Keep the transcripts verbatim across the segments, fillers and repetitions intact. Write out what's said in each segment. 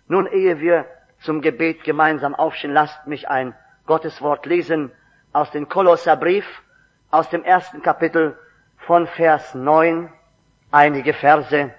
Nun, ehe wir zum Gebet gemeinsam aufstehen, lasst mich ein Gotteswort lesen aus dem Kolosserbrief, aus dem ersten Kapitel von Vers neun, einige Verse.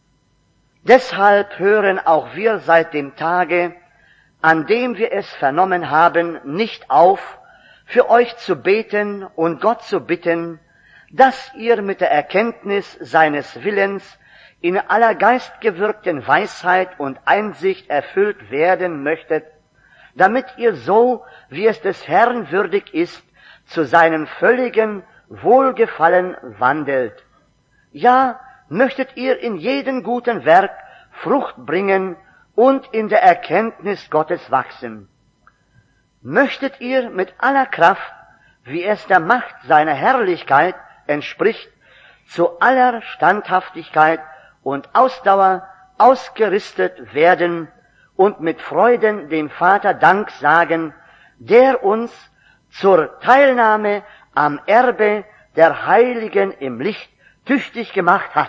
Deshalb hören auch wir seit dem Tage, an dem wir es vernommen haben, nicht auf, für euch zu beten und Gott zu bitten, dass ihr mit der Erkenntnis seines Willens in aller geistgewirkten Weisheit und Einsicht erfüllt werden möchtet, damit ihr so, wie es des Herrn würdig ist, zu seinem völligen Wohlgefallen wandelt. Ja, möchtet ihr in jedem guten Werk Frucht bringen und in der Erkenntnis Gottes wachsen. Möchtet ihr mit aller Kraft, wie es der Macht seiner Herrlichkeit entspricht, zu aller Standhaftigkeit und Ausdauer ausgerüstet werden und mit Freuden dem Vater Dank sagen, der uns zur Teilnahme am Erbe der Heiligen im Licht tüchtig gemacht hat.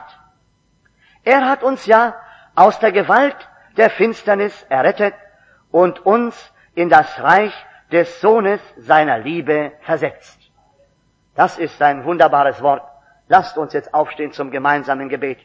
Er hat uns ja aus der Gewalt der Finsternis errettet und uns in das Reich des Sohnes seiner Liebe versetzt. Das ist ein wunderbares Wort. Lasst uns jetzt aufstehen zum gemeinsamen Gebet.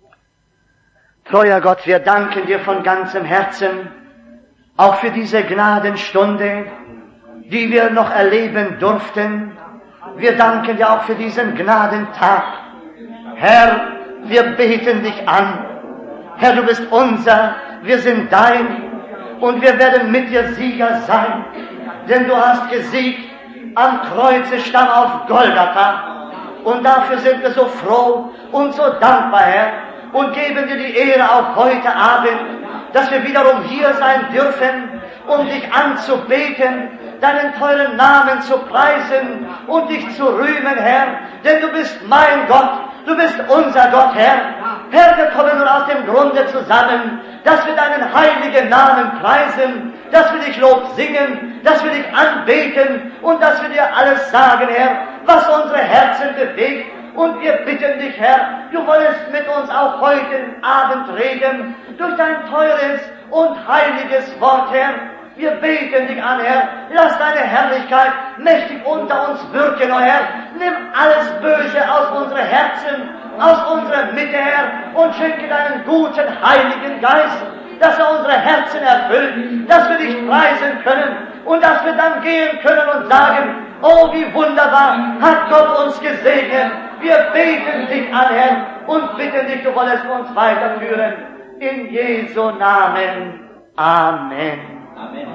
Treuer Gott, wir danken dir von ganzem Herzen, auch für diese Gnadenstunde, die wir noch erleben durften. Wir danken dir auch für diesen Gnadentag. Herr, wir beten dich an. Herr, du bist unser, wir sind dein und wir werden mit dir Sieger sein, denn du hast gesiegt am Kreuzestamm auf Golgatha und dafür sind wir so froh und so dankbar, Herr, und geben dir die Ehre auch heute Abend, dass wir wiederum hier sein dürfen, um dich anzubeten, deinen teuren Namen zu preisen und dich zu rühmen, Herr, denn du bist mein Gott, du bist unser Gott, Herr. Herr, wir kommen nun aus dem Grunde zusammen, dass wir deinen heiligen Namen preisen, dass wir dich Lob singen, dass wir dich anbeten und dass wir dir alles sagen, Herr, was unsere Herzen bewegt. Und wir bitten dich, Herr, du wolltest mit uns auch heute Abend reden, durch dein teures und heiliges Wort, Herr. Wir beten dich an, Herr. Lass deine Herrlichkeit mächtig unter uns wirken, o Herr. Nimm alles Böse aus unseren Herzen, aus unserer Mitte, Herr, und schenke deinen guten, heiligen Geist, dass er unsere Herzen erfüllt, dass wir dich preisen können und dass wir dann gehen können und sagen, oh, wie wunderbar hat Gott uns gesegnet. Wir beten dich an, Herr, und bitten dich, du wolltest uns weiterführen. In Jesu Namen. Amen. Amen.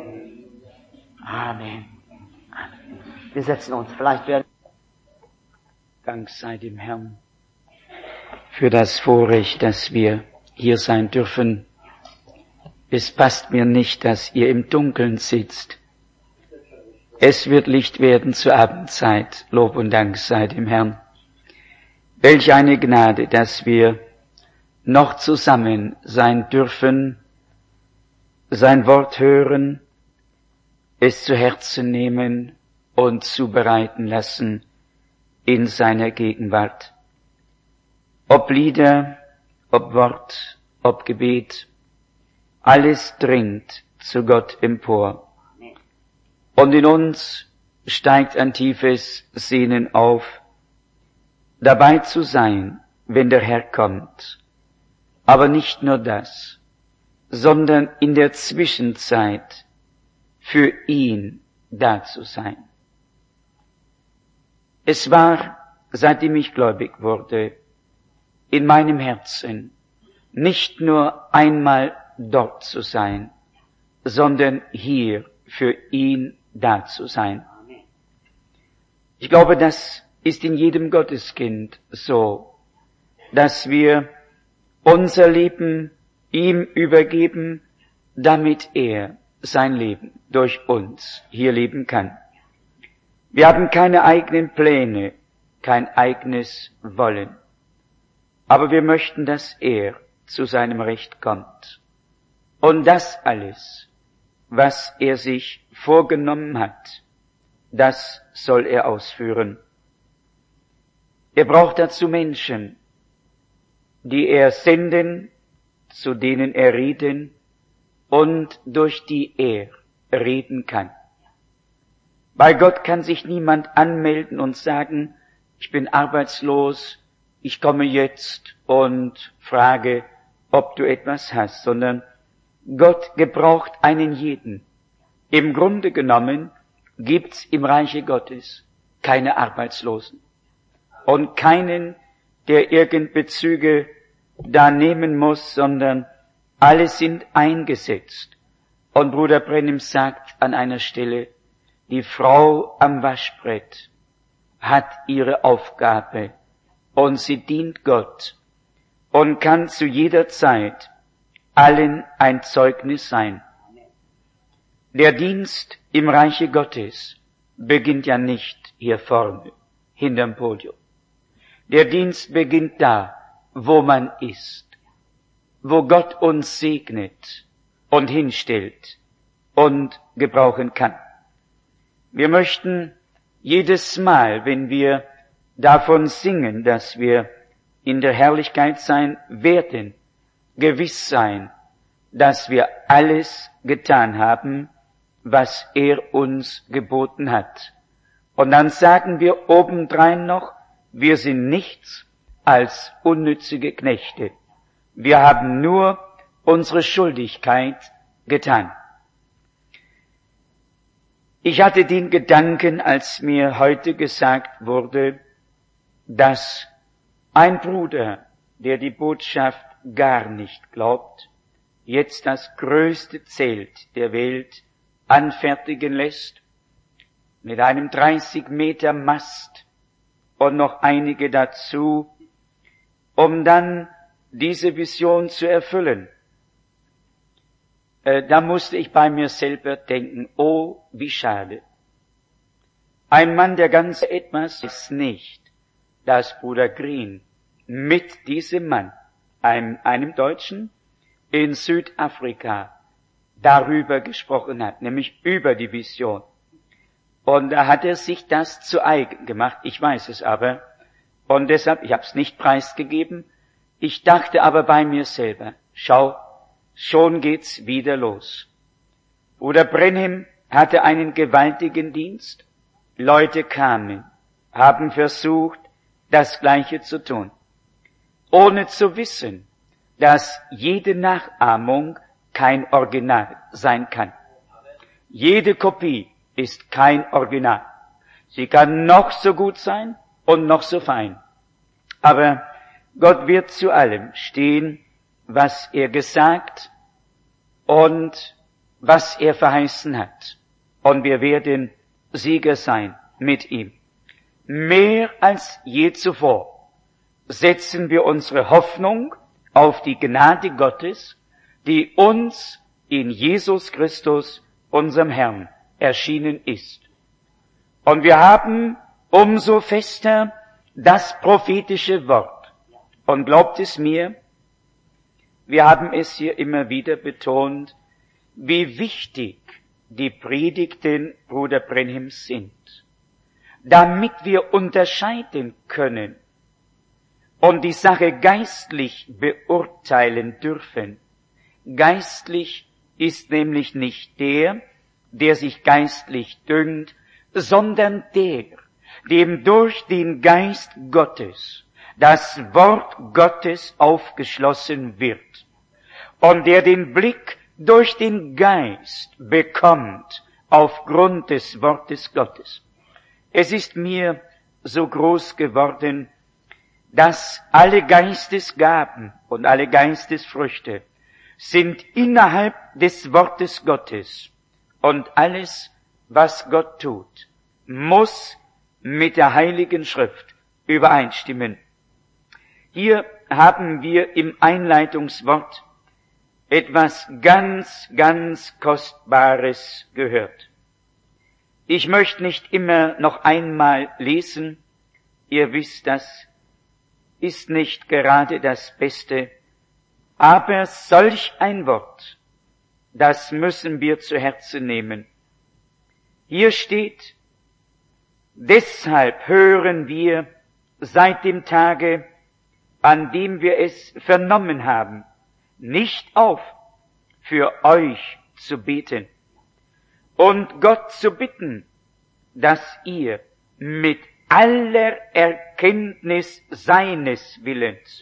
Amen. Amen. Wir setzen uns. Vielleicht werden. Dank sei dem Herrn für das Vorrecht, dass wir hier sein dürfen. Es passt mir nicht, dass ihr im Dunkeln sitzt. Es wird Licht werden zur Abendzeit. Lob und Dank sei dem Herrn. Welch eine Gnade, dass wir noch zusammen sein dürfen, sein Wort hören, es zu Herzen nehmen und zubereiten lassen in seiner Gegenwart. Ob Lieder, ob Wort, ob Gebet, alles dringt zu Gott empor. Und in uns steigt ein tiefes Sehnen auf, dabei zu sein, wenn der Herr kommt. Aber nicht nur das, sondern in der Zwischenzeit für ihn da zu sein. Es war, seitdem ich gläubig wurde, in meinem Herzen nicht nur einmal dort zu sein, sondern hier für ihn da zu sein. Ich glaube, das ist in jedem Gotteskind so, dass wir unser Leben ihm übergeben, damit er sein Leben durch uns hier leben kann. Wir haben keine eigenen Pläne, kein eigenes Wollen, aber wir möchten, dass er zu seinem Recht kommt. Und das alles, was er sich vorgenommen hat, das soll er ausführen. Er braucht dazu Menschen, die er senden, zu denen er reden und durch die er reden kann. Bei Gott kann sich niemand anmelden und sagen, ich bin arbeitslos, ich komme jetzt und frage, ob du etwas hast, sondern Gott gebraucht einen jeden. Im Grunde genommen gibt's im Reiche Gottes keine Arbeitslosen und keinen, der irgend Bezüge da nehmen muss, sondern alle sind eingesetzt. Und Bruder Branham sagt an einer Stelle, die Frau am Waschbrett hat ihre Aufgabe und sie dient Gott und kann zu jeder Zeit allen ein Zeugnis sein. Der Dienst im Reiche Gottes beginnt ja nicht hier vorne, hinterm Podium. Der Dienst beginnt da, wo man ist, wo Gott uns segnet und hinstellt und gebrauchen kann. Wir möchten jedes Mal, wenn wir davon singen, dass wir in der Herrlichkeit sein werden, gewiss sein, dass wir alles getan haben, was er uns geboten hat. Und dann sagen wir obendrein noch, wir sind nichts als unnützige Knechte. Wir haben nur unsere Schuldigkeit getan. Ich hatte den Gedanken, als mir heute gesagt wurde, dass ein Bruder, der die Botschaft gar nicht glaubt, jetzt das größte Zelt der Welt anfertigen lässt, mit einem dreißig Meter Mast und noch einige dazu, um dann diese Vision zu erfüllen. Äh, da musste ich bei mir selber denken, oh, wie schade. Ein Mann, der ganz etwas ist nicht, dass Bruder Green mit diesem Mann, einem, einem Deutschen, in Südafrika darüber gesprochen hat, nämlich über die Vision. Und da hat er sich das zu eigen gemacht, ich weiß es aber, und deshalb, ich habe es nicht preisgegeben, ich dachte aber bei mir selber, schau, schon geht's wieder los. Bruder Branham hatte einen gewaltigen Dienst, Leute kamen, haben versucht, das Gleiche zu tun, ohne zu wissen, dass jede Nachahmung kein Original sein kann. Jede Kopie ist kein Original. Sie kann noch so gut sein und noch so fein. Aber Gott wird zu allem stehen, was er gesagt und was er verheißen hat. Und wir werden Sieger sein mit ihm. Mehr als je zuvor setzen wir unsere Hoffnung auf die Gnade Gottes, die uns in Jesus Christus, unserem Herrn, erschienen ist. Und wir haben umso fester das prophetische Wort. Und glaubt es mir, wir haben es hier immer wieder betont, wie wichtig die Predigten Bruder Branhams sind, damit wir unterscheiden können und die Sache geistlich beurteilen dürfen. Geistlich ist nämlich nicht der, der sich geistlich dünkt, sondern der, dem durch den Geist Gottes das Wort Gottes aufgeschlossen wird und der den Blick durch den Geist bekommt aufgrund des Wortes Gottes. Es ist mir so groß geworden, dass alle Geistesgaben und alle Geistesfrüchte sind innerhalb des Wortes Gottes und alles, was Gott tut, muss mit der Heiligen Schrift übereinstimmen. Hier haben wir im Einleitungswort etwas ganz, ganz Kostbares gehört. Ich möchte nicht immer noch einmal lesen, ihr wisst, das ist nicht gerade das Beste, aber solch ein Wort, das müssen wir zu Herzen nehmen. Hier steht, deshalb hören wir seit dem Tage, an dem wir es vernommen haben, nicht auf, für euch zu beten und Gott zu bitten, dass ihr mit aller Erkenntnis seines Willens,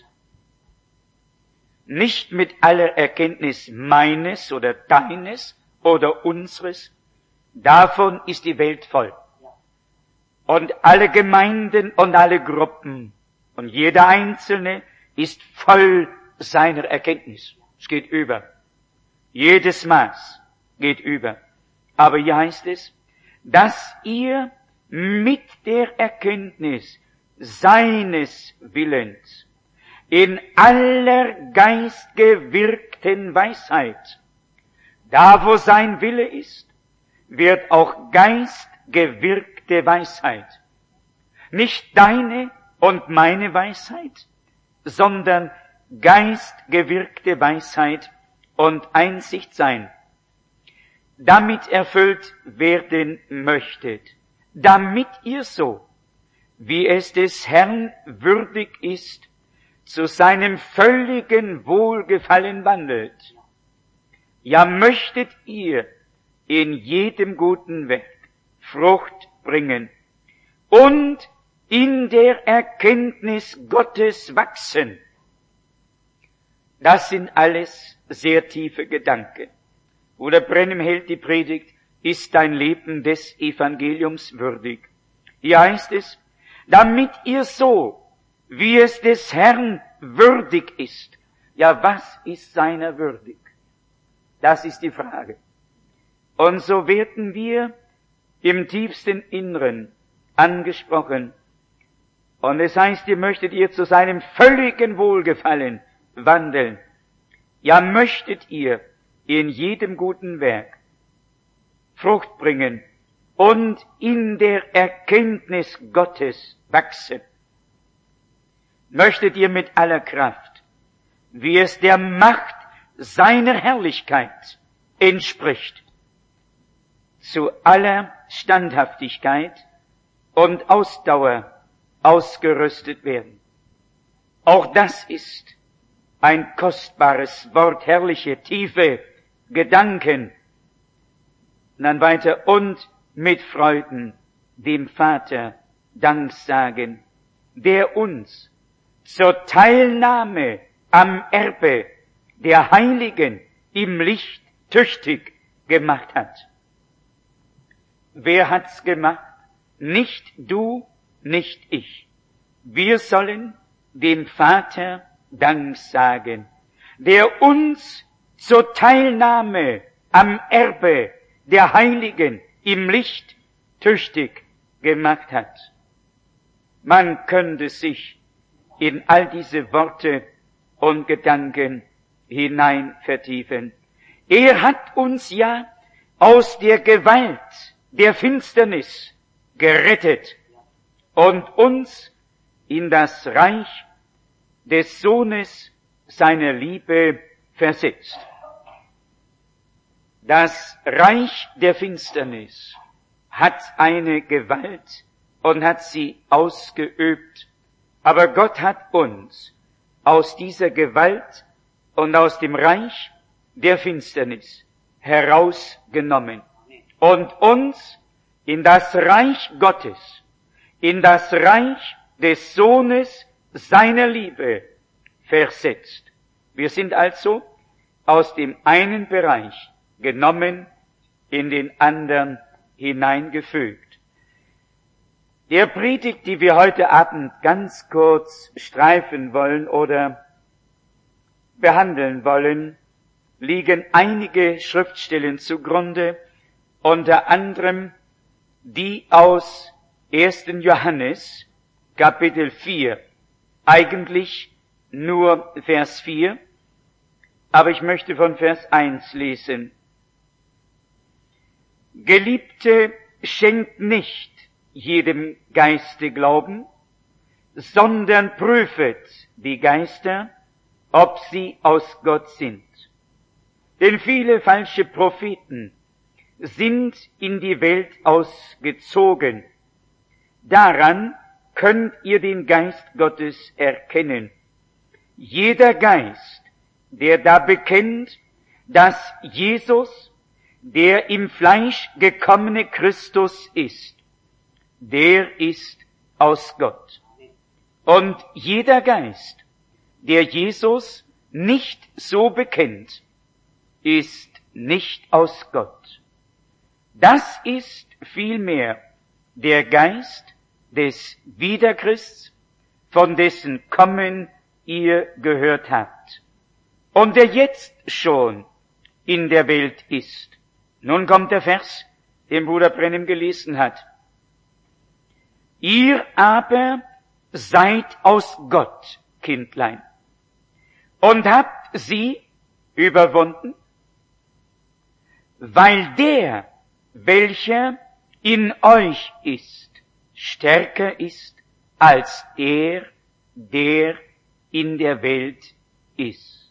nicht mit aller Erkenntnis meines oder deines oder unseres, davon ist die Welt voll. Und alle Gemeinden und alle Gruppen und jeder Einzelne ist voll seiner Erkenntnis. Es geht über. Jedes Maß geht über. Aber hier heißt es, dass ihr mit der Erkenntnis seines Willens in aller geistgewirkten Weisheit, da wo sein Wille ist, wird auch geistgewirkte Weisheit, nicht deine und meine Weisheit, sondern geistgewirkte Weisheit und Einsicht sein, damit erfüllt werden möchtet, damit ihr so, wie es des Herrn würdig ist, zu seinem völligen Wohlgefallen wandelt. Ja, möchtet ihr in jedem guten Werk Frucht bringen und in der Erkenntnis Gottes wachsen. Das sind alles sehr tiefe Gedanken. Bruder Branham hält die Predigt, ist dein Leben des Evangeliums würdig. Hier heißt es, damit ihr so, wie es des Herrn würdig ist. Ja, was ist seiner würdig? Das ist die Frage. Und so werden wir im tiefsten Inneren angesprochen. Und es heißt, ihr möchtet ihr zu seinem völligen Wohlgefallen wandeln. Ja, möchtet ihr in jedem guten Werk Frucht bringen und in der Erkenntnis Gottes wachsen. Möchtet ihr mit aller Kraft, wie es der Macht seiner Herrlichkeit entspricht, zu aller Standhaftigkeit und Ausdauer ausgerüstet werden. Auch das ist ein kostbares Wort, herrliche, tiefe Gedanken. Und dann weiter, und mit Freuden dem Vater Dank sagen, der uns zur Teilnahme am Erbe der Heiligen im Licht tüchtig gemacht hat. Wer hat's gemacht? Nicht du, nicht ich. Wir sollen dem Vater Dank sagen, der uns zur Teilnahme am Erbe der Heiligen im Licht tüchtig gemacht hat. Man könnte sich in all diese Worte und Gedanken hinein vertiefen. Er hat uns ja aus der Gewalt der Finsternis gerettet und uns in das Reich des Sohnes seiner Liebe versetzt. Das Reich der Finsternis hat eine Gewalt und hat sie ausgeübt, aber Gott hat uns aus dieser Gewalt und aus dem Reich der Finsternis herausgenommen und uns in das Reich Gottes, in das Reich des Sohnes seiner Liebe versetzt. Wir sind also aus dem einen Bereich genommen, in den anderen hineingefügt. Der Predigt, die wir heute Abend ganz kurz streifen wollen oder behandeln wollen, liegen einige Schriftstellen zugrunde, unter anderem die aus ersten Johannes, Kapitel vier, eigentlich nur Vers vier, aber ich möchte von Vers eins lesen. Geliebte, schenkt nicht jedem Geiste Glauben, sondern prüfet die Geister, ob sie aus Gott sind. Denn viele falsche Propheten sind in die Welt ausgezogen. Daran könnt ihr den Geist Gottes erkennen. Jeder Geist, der da bekennt, dass Jesus, der im Fleisch gekommene Christus ist, der ist aus Gott. Und jeder Geist, der Jesus nicht so bekennt, ist nicht aus Gott. Das ist vielmehr der Geist des Wiederchrists, von dessen Kommen ihr gehört habt und der jetzt schon in der Welt ist. Nun kommt der Vers, den Bruder Brennim gelesen hat. Ihr aber seid aus Gott, Kindlein, und habt sie überwunden, weil der, welcher in euch ist, stärker ist als der, der in der Welt ist.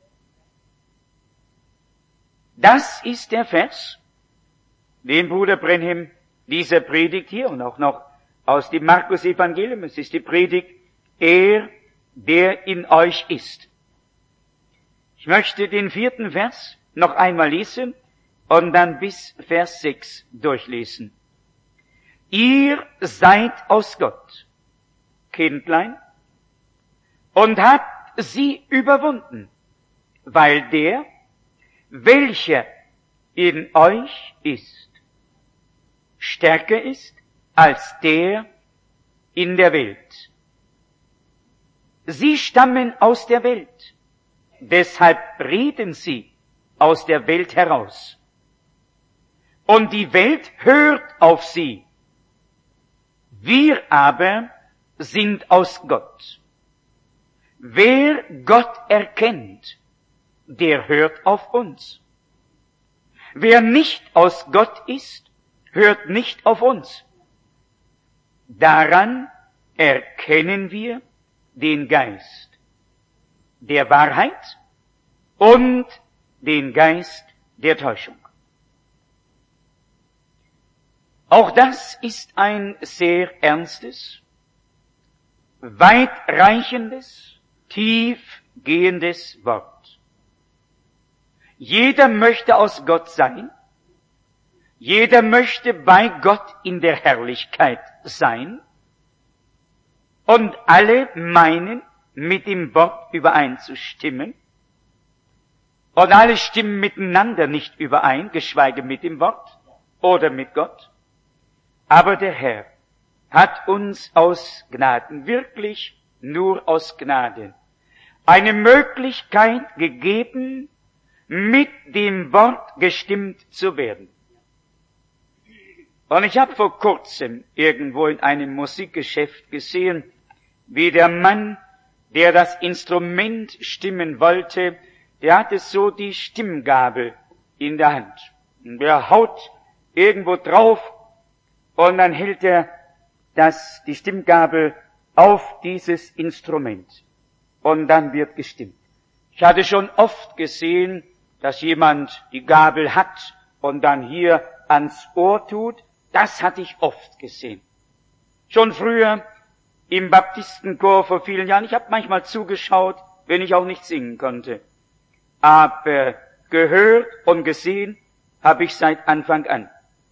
Das ist der Vers, den Bruder Brenhem dieser Predigt hier und auch noch aus dem Markus-Evangelium, es ist die Predigt, er, der in euch ist. Ich möchte den vierten Vers noch einmal lesen und dann bis Vers sechs durchlesen. Ihr seid aus Gott, Kindlein, und habt sie überwunden, weil der, welcher in euch ist, stärker ist als der in der Welt. Sie stammen aus der Welt, deshalb reden sie aus der Welt heraus. Und die Welt hört auf sie. Wir aber sind aus Gott. Wer Gott erkennt, der hört auf uns. Wer nicht aus Gott ist, hört nicht auf uns. Daran erkennen wir den Geist der Wahrheit und den Geist der Täuschung. Auch das ist ein sehr ernstes, weitreichendes, tiefgehendes Wort. Jeder möchte aus Gott sein, jeder möchte bei Gott in der Herrlichkeit sein, und alle meinen, mit dem Wort übereinzustimmen, und alle stimmen miteinander nicht überein, geschweige mit dem Wort oder mit Gott. Aber der Herr hat uns aus Gnaden, wirklich nur aus Gnaden, eine Möglichkeit gegeben, mit dem Wort gestimmt zu werden. Und ich habe vor kurzem irgendwo in einem Musikgeschäft gesehen, wie der Mann, der das Instrument stimmen wollte, der hatte so die Stimmgabel in der Hand. Und der haut irgendwo drauf und dann hält er das, die Stimmgabel auf dieses Instrument. Und dann wird gestimmt. Ich hatte schon oft gesehen, dass jemand die Gabel hat und dann hier ans Ohr tut. Das hatte ich oft gesehen. Schon früher im Baptistenchor vor vielen Jahren. Ich habe manchmal zugeschaut, wenn ich auch nicht singen konnte. Aber gehört und gesehen habe ich seit Anfang an.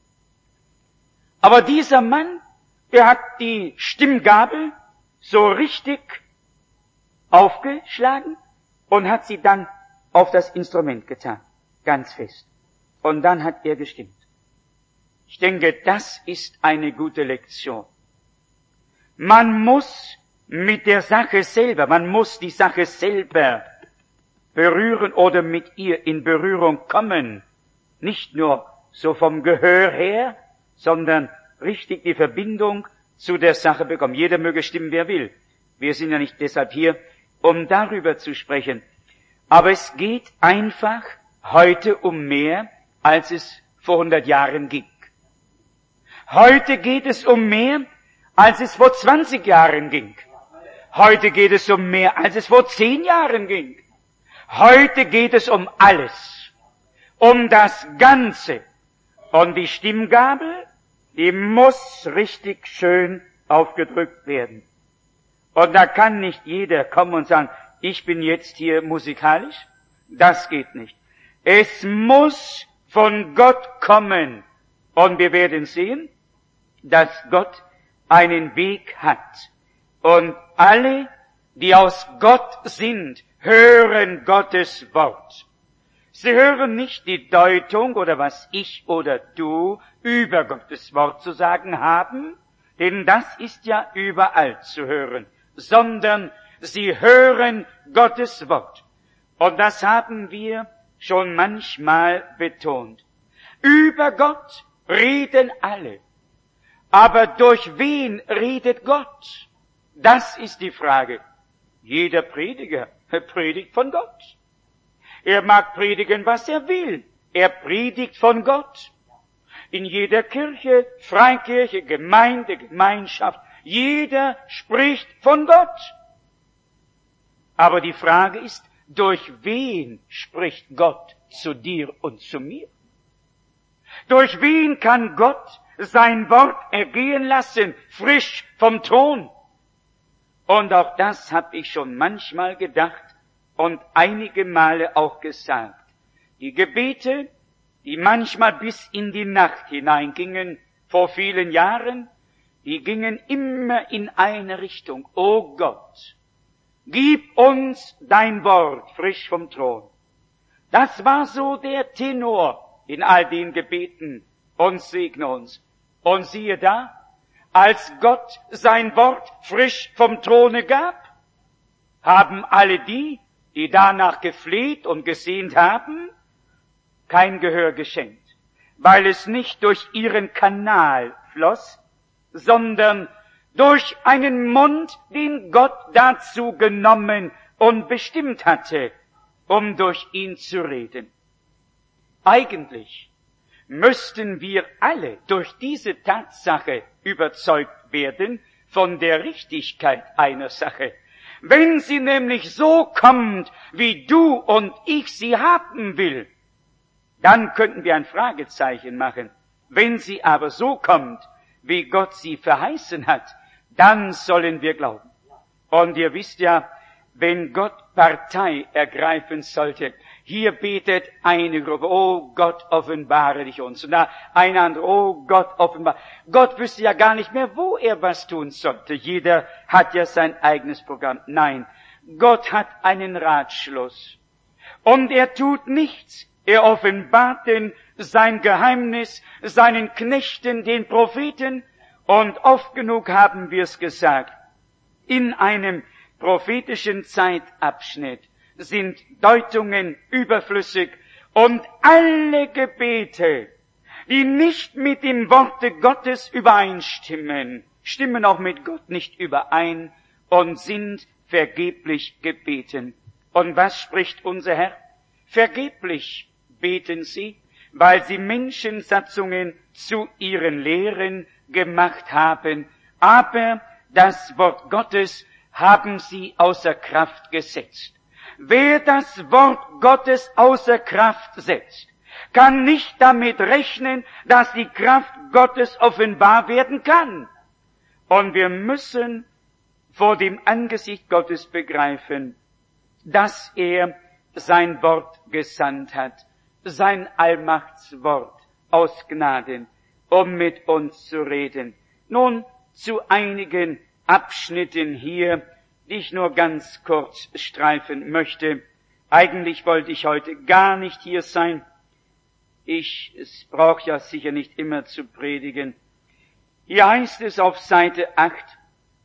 Aber dieser Mann, der hat die Stimmgabel so richtig aufgeschlagen und hat sie dann auf das Instrument getan, ganz fest. Und dann hat er gestimmt. Ich denke, das ist eine gute Lektion. Man muss mit der Sache selber, man muss die Sache selber berühren oder mit ihr in Berührung kommen. Nicht nur so vom Gehör her, sondern richtig die Verbindung zu der Sache bekommen. Jeder möge stimmen, wer will. Wir sind ja nicht deshalb hier, um darüber zu sprechen. Aber es geht einfach heute um mehr, als es vor hundert Jahren ging. Heute geht es um mehr, als es vor zwanzig Jahren ging. Heute geht es um mehr, als es vor zehn Jahren ging. Heute geht es um alles, um das Ganze. Und die Stimmgabel, die muss richtig schön aufgedrückt werden. Und da kann nicht jeder kommen und sagen, ich bin jetzt hier musikalisch. Das geht nicht. Es muss von Gott kommen. Und wir werden sehen, dass Gott einen Weg hat. Und alle, die aus Gott sind, hören Gottes Wort. Sie hören nicht die Deutung oder was ich oder du über Gottes Wort zu sagen haben, denn das ist ja überall zu hören, sondern sie hören Gottes Wort. Und das haben wir schon manchmal betont. Über Gott reden alle. Aber durch wen redet Gott? Das ist die Frage. Jeder Prediger predigt von Gott. Er mag predigen, was er will. Er predigt von Gott. In jeder Kirche, Freikirche, Gemeinde, Gemeinschaft, jeder spricht von Gott. Aber die Frage ist, durch wen spricht Gott zu dir und zu mir? Durch wen kann Gott sein Wort ergehen lassen, frisch vom Thron? Und auch das habe ich schon manchmal gedacht und einige Male auch gesagt. Die Gebete, die manchmal bis in die Nacht hineingingen, vor vielen Jahren, die gingen immer in eine Richtung. O Gott, gib uns dein Wort frisch vom Thron. Das war so der Tenor in all den Gebeten. Und segne uns. Und siehe da, als Gott sein Wort frisch vom Throne gab, haben alle die, die danach gefleht und gesehnt haben, kein Gehör geschenkt, weil es nicht durch ihren Kanal floss, sondern durch einen Mund, den Gott dazu genommen und bestimmt hatte, um durch ihn zu reden. Eigentlich müssten wir alle durch diese Tatsache überzeugt werden von der Richtigkeit einer Sache. Wenn sie nämlich so kommt, wie du und ich sie haben will, dann könnten wir ein Fragezeichen machen. Wenn sie aber so kommt, wie Gott sie verheißen hat, dann sollen wir glauben. Und ihr wisst ja, wenn Gott Partei ergreifen sollte, hier betet eine Gruppe, oh Gott, offenbare dich uns. Und da eine andere, oh Gott, offenbare. Gott wüsste ja gar nicht mehr, wo er was tun sollte. Jeder hat ja sein eigenes Programm. Nein, Gott hat einen Ratschluss. Und er tut nichts. Er offenbart denn sein Geheimnis seinen Knechten, den Propheten. Und oft genug haben wir es gesagt. In einem prophetischen Zeitabschnitt sind Deutungen überflüssig und alle Gebete, die nicht mit dem Worte Gottes übereinstimmen, stimmen auch mit Gott nicht überein und sind vergeblich gebeten. Und was spricht unser Herr? Vergeblich beten sie, weil sie Menschensatzungen zu ihren Lehren gemacht haben, aber das Wort Gottes haben sie außer Kraft gesetzt. Wer das Wort Gottes außer Kraft setzt, kann nicht damit rechnen, dass die Kraft Gottes offenbar werden kann. Und wir müssen vor dem Angesicht Gottes begreifen, dass er sein Wort gesandt hat, sein Allmachtswort aus Gnaden, um mit uns zu reden. Nun zu einigen Abschnitten hier, die ich nur ganz kurz streifen möchte. Eigentlich wollte ich heute gar nicht hier sein. Ich, es braucht ja sicher nicht immer zu predigen. Hier heißt es auf Seite acht,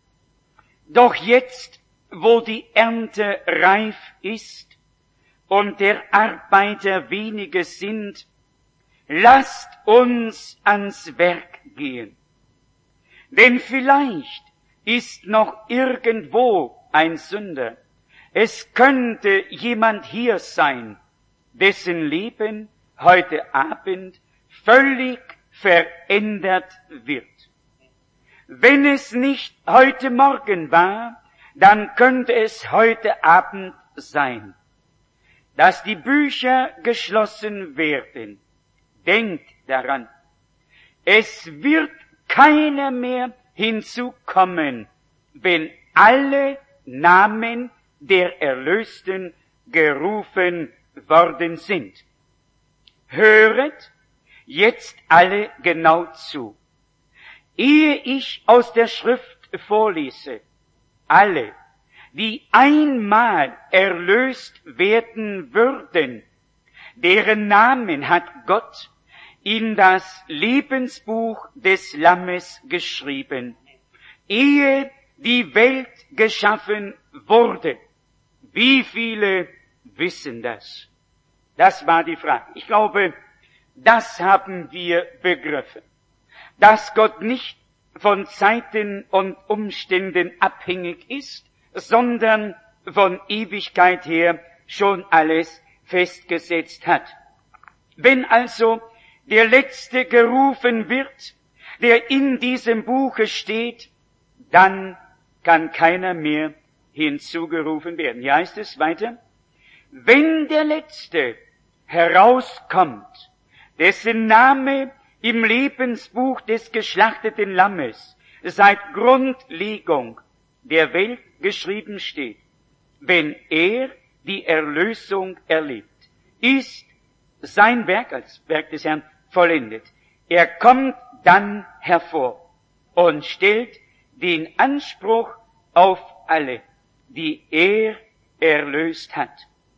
doch jetzt, wo die Ernte reif ist und der Arbeiter wenige sind, lasst uns ans Werk gehen. Denn vielleicht ist noch irgendwo ein Sünder. Es könnte jemand hier sein, dessen Leben heute Abend völlig verändert wird. Wenn es nicht heute Morgen war, dann könnte es heute Abend sein, dass die Bücher geschlossen werden. Denkt daran, es wird keiner mehr hinzukommen, wenn alle Namen der Erlösten gerufen worden sind. Höret jetzt alle genau zu. Ehe ich aus der Schrift vorlese, alle, die einmal erlöst werden würden, deren Namen hat Gott in das Lebensbuch des Lammes geschrieben, ehe die Welt geschaffen wurde. Wie viele wissen das? Das war die Frage. Ich glaube, das haben wir begriffen, dass Gott nicht von Zeiten und Umständen abhängig ist, sondern von Ewigkeit her schon alles festgesetzt hat. Wenn also der Letzte gerufen wird, der in diesem Buche steht, dann kann keiner mehr hinzugerufen werden. Hier heißt es weiter, wenn der Letzte herauskommt, dessen Name im Lebensbuch des geschlachteten Lammes seit Grundlegung der Welt geschrieben steht, wenn er die Erlösung erlebt, ist sein Werk als Werk des Herrn vollendet. Er kommt dann hervor und stellt den Anspruch auf alle, die er erlöst hat.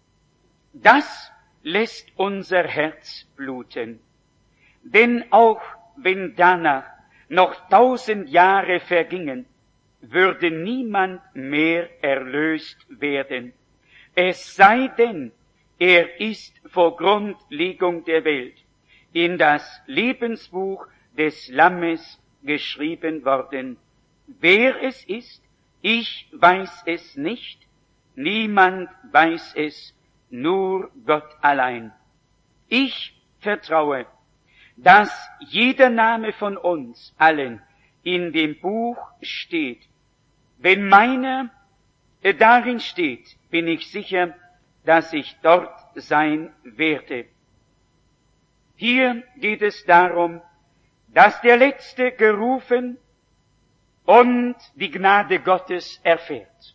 Das lässt unser Herz bluten. Denn auch wenn danach noch tausend Jahre vergingen, würde niemand mehr erlöst werden. Es sei denn, er ist vor Grundlegung der Welt in das Lebensbuch des Lammes geschrieben worden. Wer es ist, ich weiß es nicht, niemand weiß es, nur Gott allein. Ich vertraue, dass jeder Name von uns allen in dem Buch steht. Wenn meiner darin steht, bin ich sicher, dass ich dort sein werde. Hier geht es darum, dass der Letzte gerufen und die Gnade Gottes erfährt.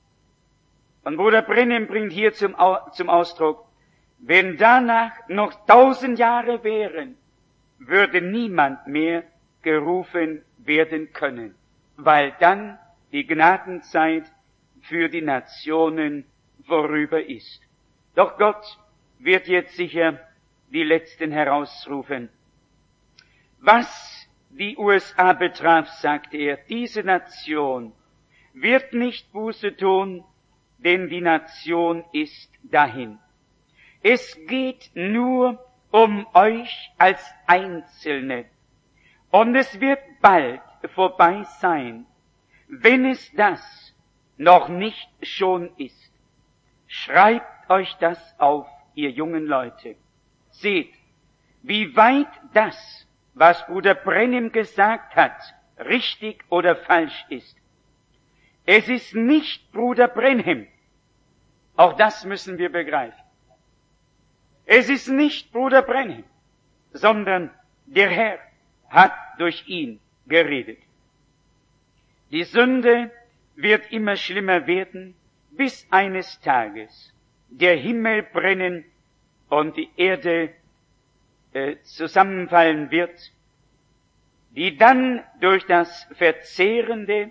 Und Bruder Brennem bringt hier zum, zum Ausdruck, wenn danach noch tausend Jahre wären, würde niemand mehr gerufen werden können, weil dann die Gnadenzeit für die Nationen vorüber ist. Doch Gott wird jetzt sicher die Letzten herausrufen. Was die U S A betraf, sagte er, diese Nation wird nicht Buße tun, denn die Nation ist dahin. Es geht nur um euch als Einzelne. Und es wird bald vorbei sein, wenn es das noch nicht schon ist. Schreibt euch das auf, ihr jungen Leute. Seht, wie weit das, was Bruder Brennem gesagt hat, richtig oder falsch ist. Es ist nicht Bruder Brenhem. Auch das müssen wir begreifen. Es ist nicht Bruder Brenhem, sondern der Herr hat durch ihn geredet. Die Sünde wird immer schlimmer werden, bis eines Tages der Himmel brennen und die Erde äh, zusammenfallen wird, die dann durch das verzehrende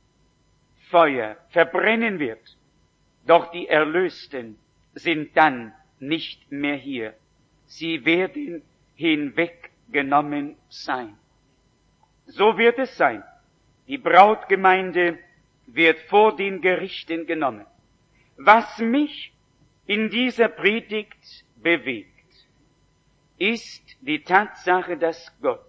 Feuer verbrennen wird. Doch die Erlösten sind dann nicht mehr hier. Sie werden hinweggenommen sein. So wird es sein. Die Brautgemeinde wird vor den Gerichten genommen. Was mich in dieser Predigt bewegt, ist die Tatsache, dass Gott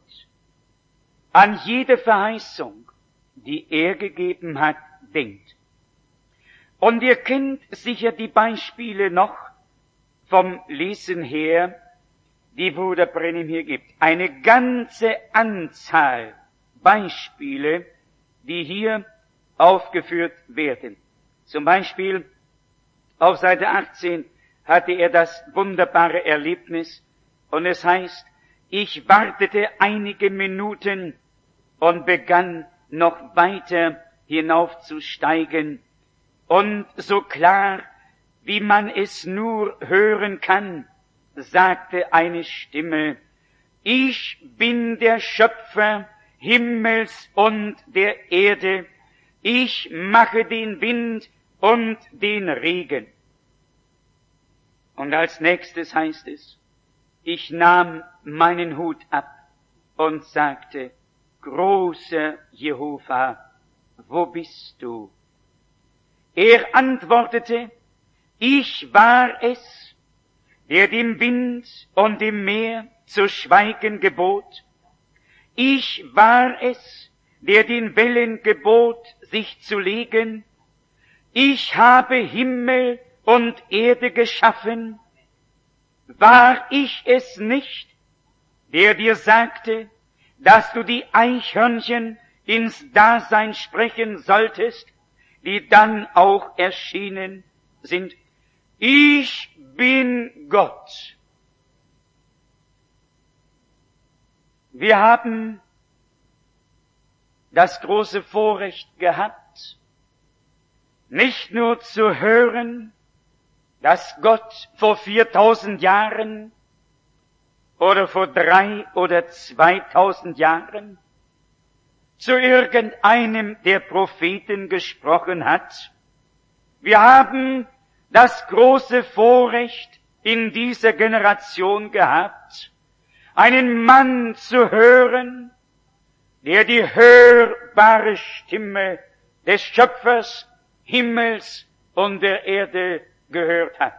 an jede Verheißung, die er gegeben hat, denkt. Und ihr kennt sicher die Beispiele noch vom Lesen her, die Bruder Brennem hier gibt. Eine ganze Anzahl Beispiele, die hier aufgeführt werden. Zum Beispiel auf Seite achtzehn hatte er das wunderbare Erlebnis und es heißt, ich wartete einige Minuten und begann noch weiter hinaufzusteigen und so klar, wie man es nur hören kann, sagte eine Stimme, ich bin der Schöpfer Himmels und der Erde, ich mache den Wind und den Regen. Und als nächstes heißt es, ich nahm meinen Hut ab und sagte, großer Jehova, wo bist du? Er antwortete, ich war es, der dem Wind und dem Meer zu schweigen gebot. Ich war es, der den Wellen gebot, sich zu legen. Ich habe Himmel und Erde geschaffen. War ich es nicht, der dir sagte, dass du die Eichhörnchen ins Dasein sprechen solltest, die dann auch erschienen sind? Ich bin Gott. Wir haben das große Vorrecht gehabt, nicht nur zu hören, dass Gott vor viertausend Jahren oder vor drei oder zweitausend Jahren zu irgendeinem der Propheten gesprochen hat. Wir haben das große Vorrecht in dieser Generation gehabt, einen Mann zu hören, der die hörbare Stimme des Schöpfers Himmels und der Erde gehört hat.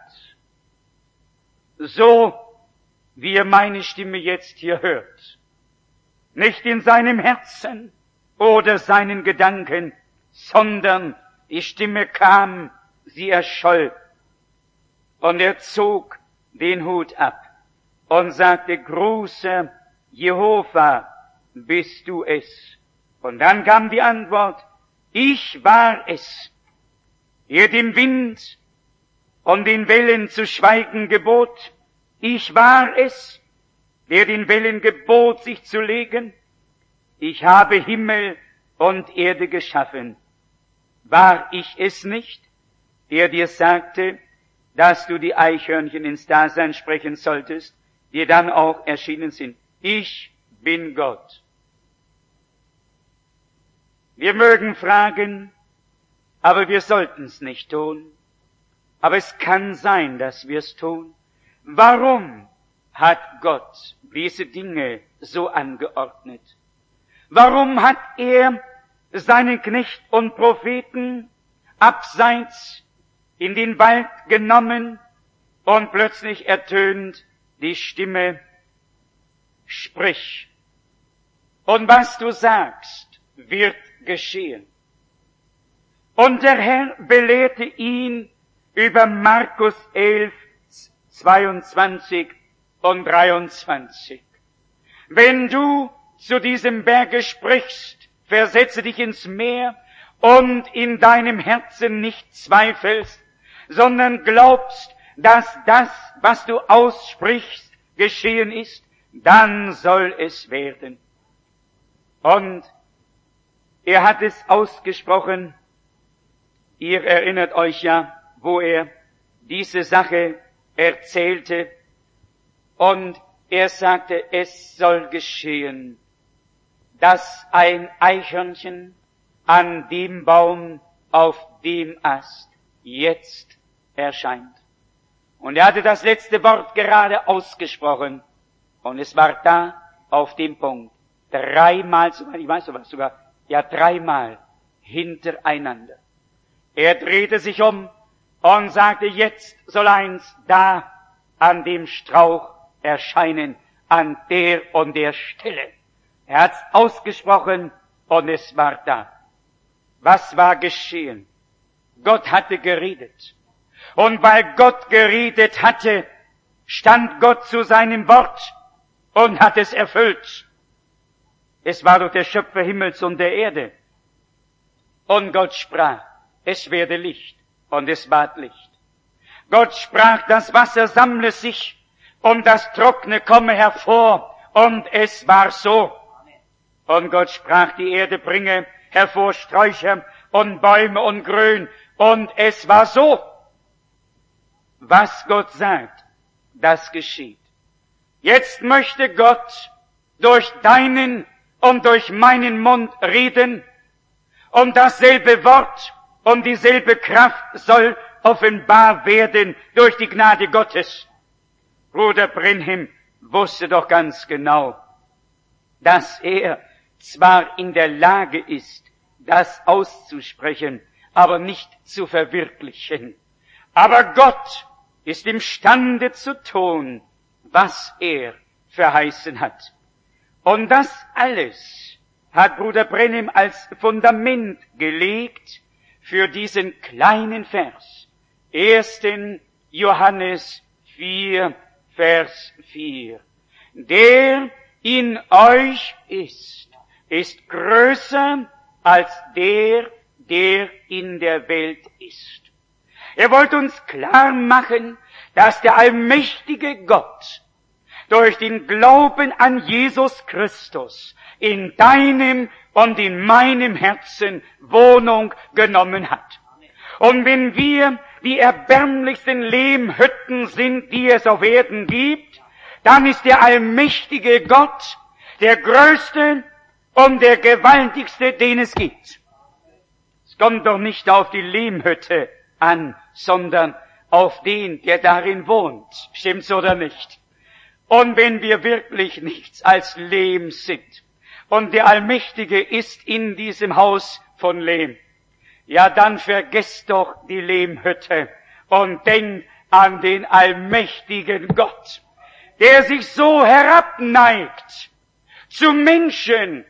So wie er meine Stimme jetzt hier hört. Nicht in seinem Herzen oder seinen Gedanken, sondern die Stimme kam, sie erscholl. Und er zog den Hut ab und sagte, großer Jehova, bist du es? Und dann kam die Antwort, ich war es, der dem Wind und den Wellen zu schweigen gebot. Ich war es, der den Wellen gebot, sich zu legen. Ich habe Himmel und Erde geschaffen. War ich es nicht, der dir sagte, dass du die Eichhörnchen ins Dasein sprechen solltest, die dann auch erschienen sind? Ich bin Gott. Wir mögen fragen, aber wir sollten es nicht tun. Aber es kann sein, dass wir es tun. Warum hat Gott diese Dinge so angeordnet? Warum hat er seinen Knecht und Propheten abseits in den Wald genommen und plötzlich ertönt die Stimme, sprich. Und was du sagst, wird geschehen. Und der Herr belehrte ihn über Markus elf, zweiundzwanzig und dreiundzwanzig. Wenn du zu diesem Berge sprichst, versetze dich ins Meer und in deinem Herzen nicht zweifelst, sondern glaubst, dass das, was du aussprichst, geschehen ist, dann soll es werden. Und er hat es ausgesprochen. Ihr erinnert euch ja, wo er diese Sache erzählte. Und er sagte, es soll geschehen, dass ein Eichhörnchen an dem Baum auf dem Ast jetzt erscheint. Und er hatte das letzte Wort gerade ausgesprochen. Und es war da auf dem Punkt. Dreimal, ich weiß sowas sogar, ja dreimal hintereinander. Er drehte sich um und sagte, jetzt soll eins da an dem Strauch erscheinen, an der und der Stelle. Er hat's ausgesprochen und es war da. Was war geschehen? Gott hatte geredet. Und weil Gott geredet hatte, stand Gott zu seinem Wort und hat es erfüllt. Es war doch der Schöpfer Himmels und der Erde. Und Gott sprach, es werde Licht, und es ward Licht. Gott sprach, das Wasser sammle sich, und das Trockene komme hervor, und es war so. Und Gott sprach, die Erde bringe hervor Sträucher und Bäume und Grün, und es war so. Was Gott sagt, das geschieht. Jetzt möchte Gott durch deinen und durch meinen Mund reden, und dasselbe Wort und dieselbe Kraft soll offenbar werden durch die Gnade Gottes. Bruder Branham wusste doch ganz genau, dass er zwar in der Lage ist, das auszusprechen, aber nicht zu verwirklichen. Aber Gott ist imstande zu tun, was er verheißen hat. Und das alles hat Bruder Branham als Fundament gelegt für diesen kleinen Vers. ersten Johannes vier, Vers vier. Der in euch ist, ist größer als der, der in der Welt ist. Er wollte uns klar machen, dass der allmächtige Gott durch den Glauben an Jesus Christus in deinem und in meinem Herzen Wohnung genommen hat. Und wenn wir die erbärmlichsten Lehmhütten sind, die es auf Erden gibt, dann ist der allmächtige Gott der größte und der gewaltigste, den es gibt. Es kommt doch nicht auf die Lehmhütte an, sondern auf den, der darin wohnt. Stimmt's oder nicht? Und wenn wir wirklich nichts als Lehm sind und der Allmächtige ist in diesem Haus von Lehm, ja, dann vergesst doch die Lehmhütte und denkt an den allmächtigen Gott, der sich so herabneigt zu Menschen,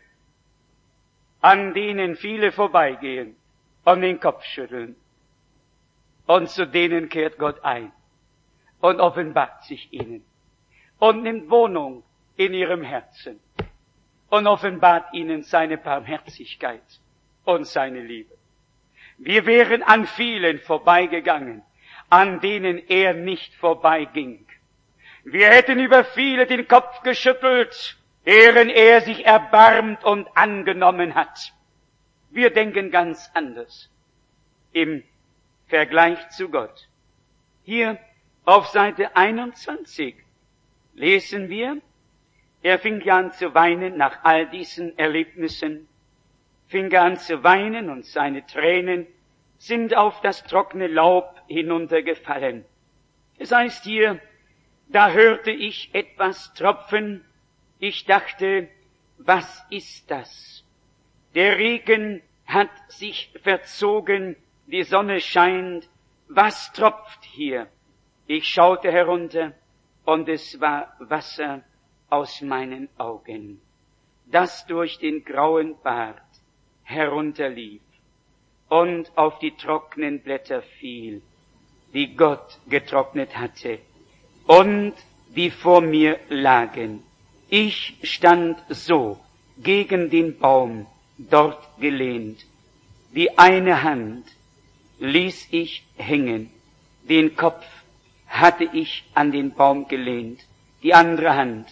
an denen viele vorbeigehen und den Kopf schütteln. Und zu denen kehrt Gott ein und offenbart sich ihnen und nimmt Wohnung in ihrem Herzen und offenbart ihnen seine Barmherzigkeit und seine Liebe. Wir wären an vielen vorbeigegangen, an denen er nicht vorbeiging. Wir hätten über viele den Kopf geschüttelt, deren er sich erbarmt und angenommen hat. Wir denken ganz anders im Vergleich zu Gott. Hier auf Seite einundzwanzig lesen wir, er fing ja an zu weinen nach all diesen Erlebnissen, fing er an zu weinen und seine Tränen sind auf das trockene Laub hinuntergefallen. Es heißt hier, da hörte ich etwas tropfen, ich dachte, was ist das? Der Regen hat sich verzogen, die Sonne scheint, was tropft hier? Ich schaute herunter und es war Wasser aus meinen Augen, das durch den grauen Bart herunterlief und auf die trockenen Blätter fiel, die Gott getrocknet hatte und die vor mir lagen. Ich stand so gegen den Baum dort gelehnt. Die eine Hand ließ ich hängen, den Kopf hatte ich an den Baum gelehnt, die andere Hand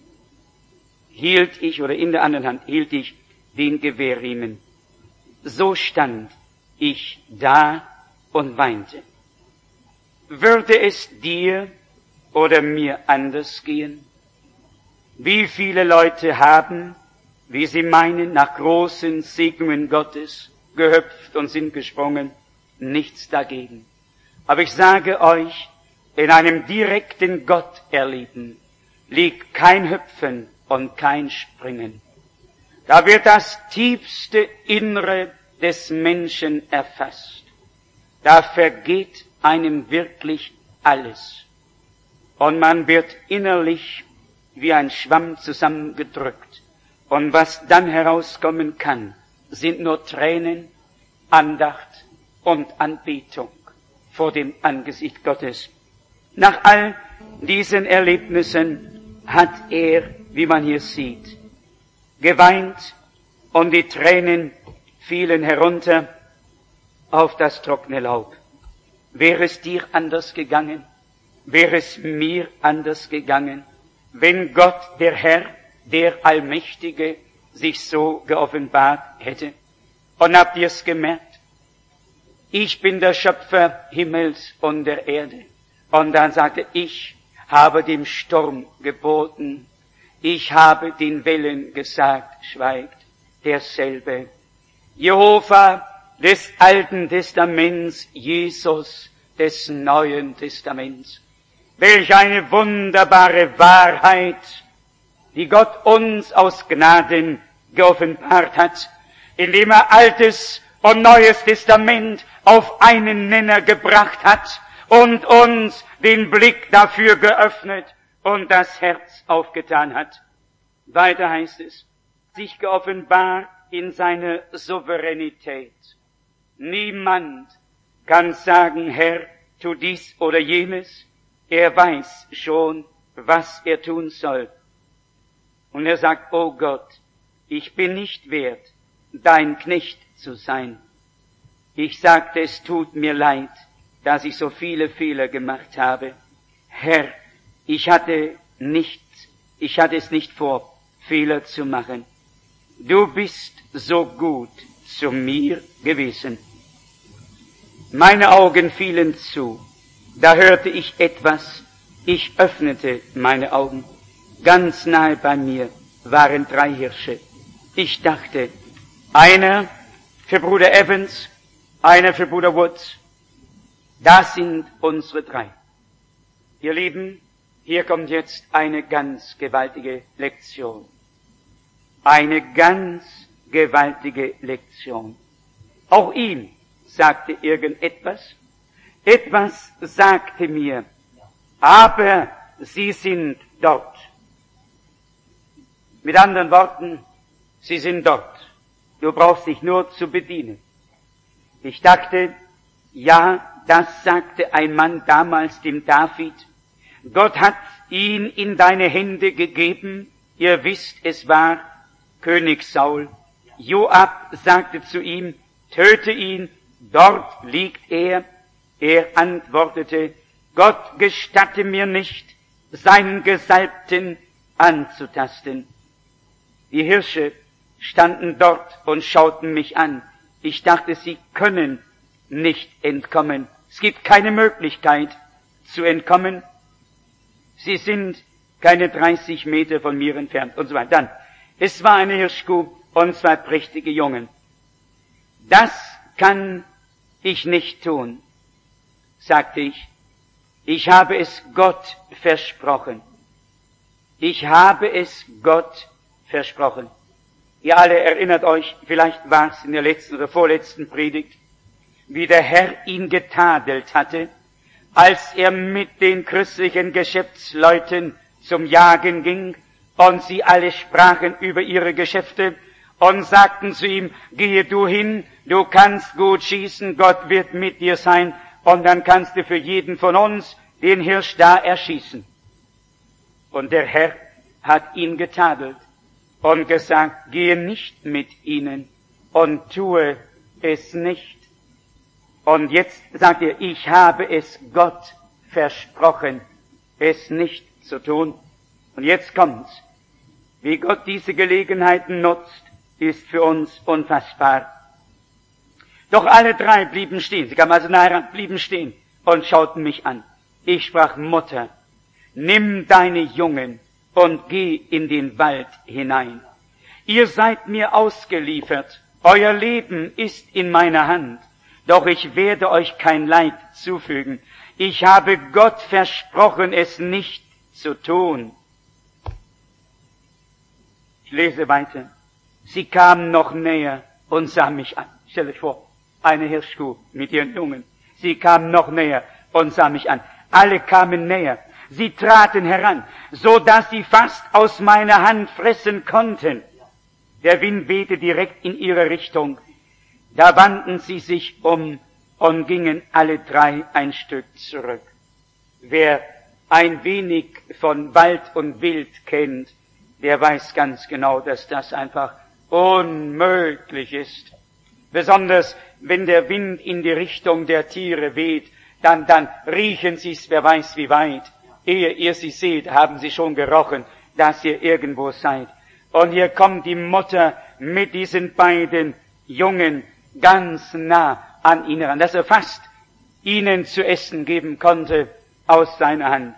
hielt ich, oder in der anderen Hand hielt ich den Gewehrriemen. So stand ich da und weinte. Würde es dir oder mir anders gehen? Wie viele Leute haben, wie sie meinen, nach großen Segnungen Gottes gehüpft und sind gesprungen, nichts dagegen. Aber ich sage euch, in einem direkten Gott erleben liegt kein Hüpfen und kein Springen. Da wird das tiefste Innere des Menschen erfasst. Da vergeht einem wirklich alles. Und man wird innerlich wie ein Schwamm zusammengedrückt. Und was dann herauskommen kann, sind nur Tränen, Andacht und Anbetung vor dem Angesicht Gottes. Nach all diesen Erlebnissen hat er, wie man hier sieht, geweint und die Tränen fielen herunter auf das trockene Laub. Wäre es dir anders gegangen? Wäre es mir anders gegangen, wenn Gott, der Herr, der Allmächtige, sich so geoffenbart hätte? Und habt ihr es gemerkt? Ich bin der Schöpfer Himmels und der Erde. Und dann sagte ich, habe dem Sturm geboten, ich habe den Wellen gesagt, schweigt derselbe. Jehova des Alten Testaments, Jesus des Neuen Testaments. Welch eine wunderbare Wahrheit, die Gott uns aus Gnaden geoffenbart hat, indem er Altes und Neues Testament auf einen Nenner gebracht hat und uns den Blick dafür geöffnet und das Herz aufgetan hat. Weiter heißt es, sich geoffenbart in seiner Souveränität. Niemand kann sagen, Herr, tu dies oder jenes. Er weiß schon, was er tun soll. Und er sagt, oh Gott, ich bin nicht wert, dein Knecht zu sein. Ich sagte, es tut mir leid, dass ich so viele Fehler gemacht habe. Herr, ich hatte nicht, ich hatte es nicht vor, Fehler zu machen. Du bist so gut zu mir gewesen. Meine Augen fielen zu. Da hörte ich etwas. Ich öffnete meine Augen. Ganz nahe bei mir waren drei Hirsche. Ich dachte, einer für Bruder Evans, einer für Bruder Woods. Das sind unsere drei. Ihr Lieben, hier kommt jetzt eine ganz gewaltige Lektion. Eine ganz gewaltige Lektion. Auch ihm sagte irgendetwas. Etwas sagte mir, aber sie sind dort. Mit anderen Worten, sie sind dort. Du brauchst dich nur zu bedienen. Ich dachte, ja, das sagte ein Mann damals dem David. Gott hat ihn in deine Hände gegeben. Ihr wisst, es war König Saul. Joab sagte zu ihm, töte ihn, dort liegt er. Er antwortete, Gott gestatte mir nicht, seinen Gesalbten anzutasten. Die Hirsche standen dort und schauten mich an. Ich dachte, sie können nicht entkommen. Es gibt keine Möglichkeit zu entkommen. Sie sind keine dreißig Meter von mir entfernt und so weiter. Dann, es war eine Hirschkuh und zwei prächtige Jungen. Das kann ich nicht tun, sagte ich. Ich habe es Gott versprochen. Ich habe es Gott versprochen. Ihr alle erinnert euch, vielleicht war es in der letzten oder vorletzten Predigt, wie der Herr ihn getadelt hatte, als er mit den christlichen Geschäftsleuten zum Jagen ging und sie alle sprachen über ihre Geschäfte und sagten zu ihm, gehe du hin, du kannst gut schießen, Gott wird mit dir sein und dann kannst du für jeden von uns den Hirsch da erschießen. Und der Herr hat ihn getadelt und gesagt, gehe nicht mit ihnen und tue es nicht. Und jetzt sagt er, ich habe es Gott versprochen, es nicht zu tun. Und jetzt kommt's. Wie Gott diese Gelegenheiten nutzt, ist für uns unfassbar. Doch alle drei blieben stehen. Sie kamen also nahe, blieben stehen und schauten mich an. Ich sprach, Mutter, nimm deine Jungen und geh in den Wald hinein. Ihr seid mir ausgeliefert. Euer Leben ist in meiner Hand. Doch ich werde euch kein Leid zufügen. Ich habe Gott versprochen, es nicht zu tun. Ich lese weiter. Sie kamen noch näher und sahen mich an. Stellt euch vor, eine Hirschkuh mit ihren Jungen. Sie kamen noch näher und sahen mich an. Alle kamen näher. Sie traten heran, so dass sie fast aus meiner Hand fressen konnten. Der Wind wehte direkt in ihre Richtung. Da wandten sie sich um und gingen alle drei ein Stück zurück. Wer ein wenig von Wald und Wild kennt, der weiß ganz genau, dass das einfach unmöglich ist. Besonders wenn der Wind in die Richtung der Tiere weht, dann, dann riechen sie es, wer weiß wie weit. Ehe ihr sie seht, haben sie schon gerochen, dass ihr irgendwo seid. Und hier kommt die Mutter mit diesen beiden Jungen ganz nah an ihn heran, dass er fast ihnen zu essen geben konnte aus seiner Hand.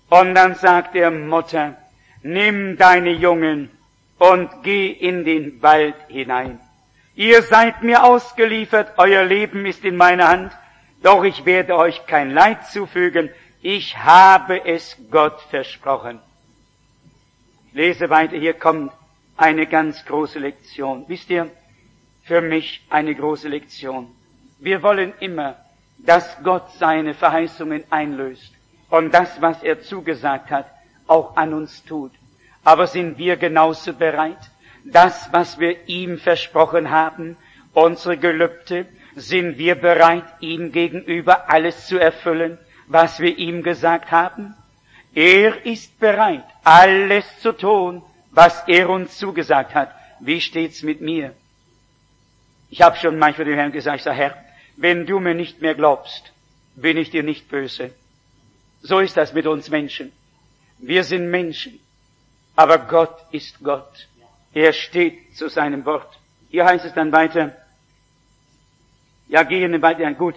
Und dann sagt er, Mutter, nimm deine Jungen und geh in den Wald hinein. Ihr seid mir ausgeliefert, euer Leben ist in meiner Hand, doch ich werde euch kein Leid zufügen, ich habe es Gott versprochen. Lese weiter, hier kommt eine ganz große Lektion. Wisst ihr, für mich eine große Lektion. Wir wollen immer, dass Gott seine Verheißungen einlöst und das, was er zugesagt hat, auch an uns tut. Aber sind wir genauso bereit, das, was wir ihm versprochen haben, unsere Gelübde, sind wir bereit, ihm gegenüber alles zu erfüllen, was wir ihm gesagt haben? Er ist bereit, alles zu tun, was er uns zugesagt hat. Wie steht's mit mir? Ich habe schon manchmal dem Herrn gesagt, ich sage, Herr, wenn du mir nicht mehr glaubst, bin ich dir nicht böse. So ist das mit uns Menschen. Wir sind Menschen, aber Gott ist Gott. Er steht zu seinem Wort. Hier heißt es dann weiter, ja, gehen weiter, gut.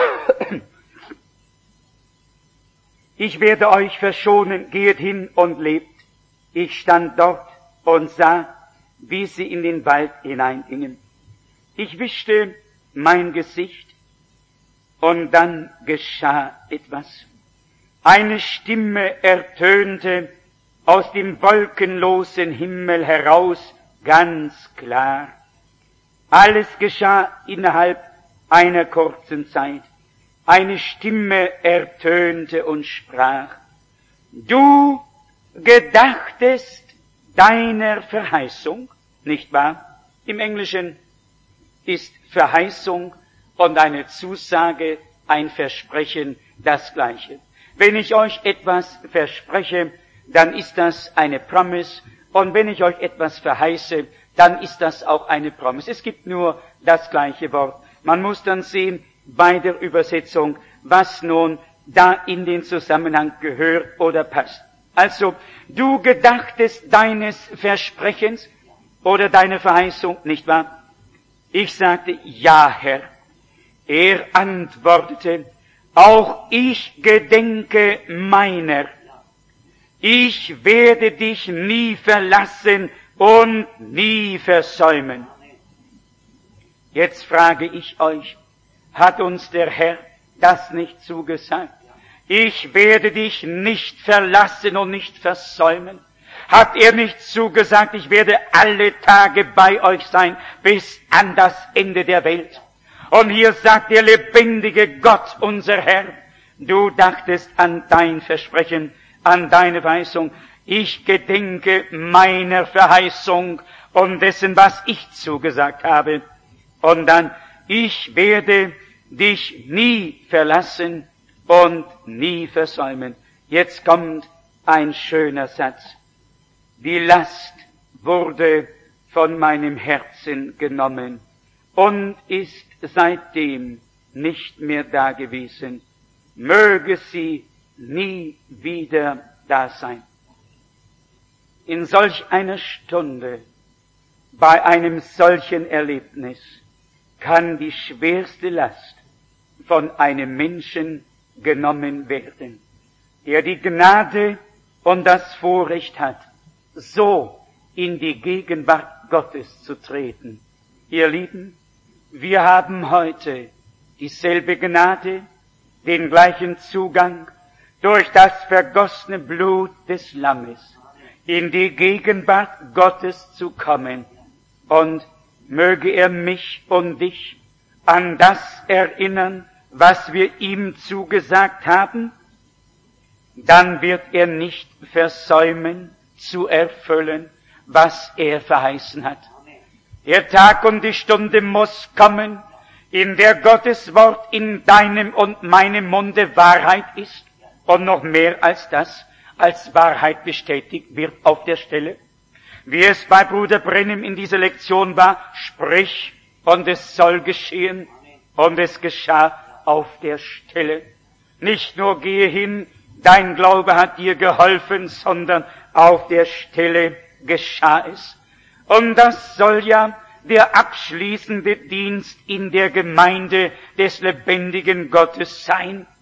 Ich werde euch verschonen, geht hin und lebt. Ich stand dort und sah, wie sie in den Wald hineingingen. Ich wischte mein Gesicht und dann geschah etwas. Eine Stimme ertönte aus dem wolkenlosen Himmel heraus, ganz klar. Alles geschah innerhalb einer kurzen Zeit. Eine Stimme ertönte und sprach, du gedachtest deiner Verheißung, nicht wahr? Im Englischen ist Verheißung und eine Zusage, ein Versprechen das Gleiche. Wenn ich euch etwas verspreche, dann ist das eine Promise, und wenn ich euch etwas verheiße, dann ist das auch eine Promise. Es gibt nur das gleiche Wort. Man muss dann sehen, bei der Übersetzung, was nun da in den Zusammenhang gehört oder passt. Also, du gedachtest deines Versprechens oder deiner Verheißung, nicht wahr? Ich sagte, ja, Herr. Er antwortete, auch ich gedenke meiner. Ich werde dich nie verlassen und nie versäumen. Jetzt frage ich euch, hat uns der Herr das nicht zugesagt? Ich werde dich nicht verlassen und nicht versäumen. Hat er nicht zugesagt, ich werde alle Tage bei euch sein, bis an das Ende der Welt? Und hier sagt der lebendige Gott, unser Herr, du dachtest an dein Versprechen, an deine Verheißung. Ich gedenke meiner Verheißung und dessen, was ich zugesagt habe. Und dann, ich werde dich nie verlassen und nie versäumen. Jetzt kommt ein schöner Satz. Die Last wurde von meinem Herzen genommen und ist seitdem nicht mehr dagewesen. Möge sie nie wieder da sein. In solch einer Stunde, bei einem solchen Erlebnis, kann die schwerste Last von einem Menschen genommen werden, der die Gnade und das Vorrecht hat, so in die Gegenwart Gottes zu treten. Ihr Lieben, wir haben heute dieselbe Gnade, den gleichen Zugang durch das vergossene Blut des Lammes in die Gegenwart Gottes zu kommen. Und möge er mich und dich an das erinnern, was wir ihm zugesagt haben, dann wird er nicht versäumen zu erfüllen, was er verheißen hat. Der Tag und die Stunde muss kommen, in der Gottes Wort in deinem und meinem Munde Wahrheit ist und noch mehr als das, als Wahrheit bestätigt wird auf der Stelle. Wie es bei Bruder Brennim in dieser Lektion war, sprich und es soll geschehen, und es geschah auf der Stelle. Nicht nur gehe hin, dein Glaube hat dir geholfen, sondern auf der Stelle geschah es. Und das soll ja der abschließende Dienst in der Gemeinde des lebendigen Gottes sein.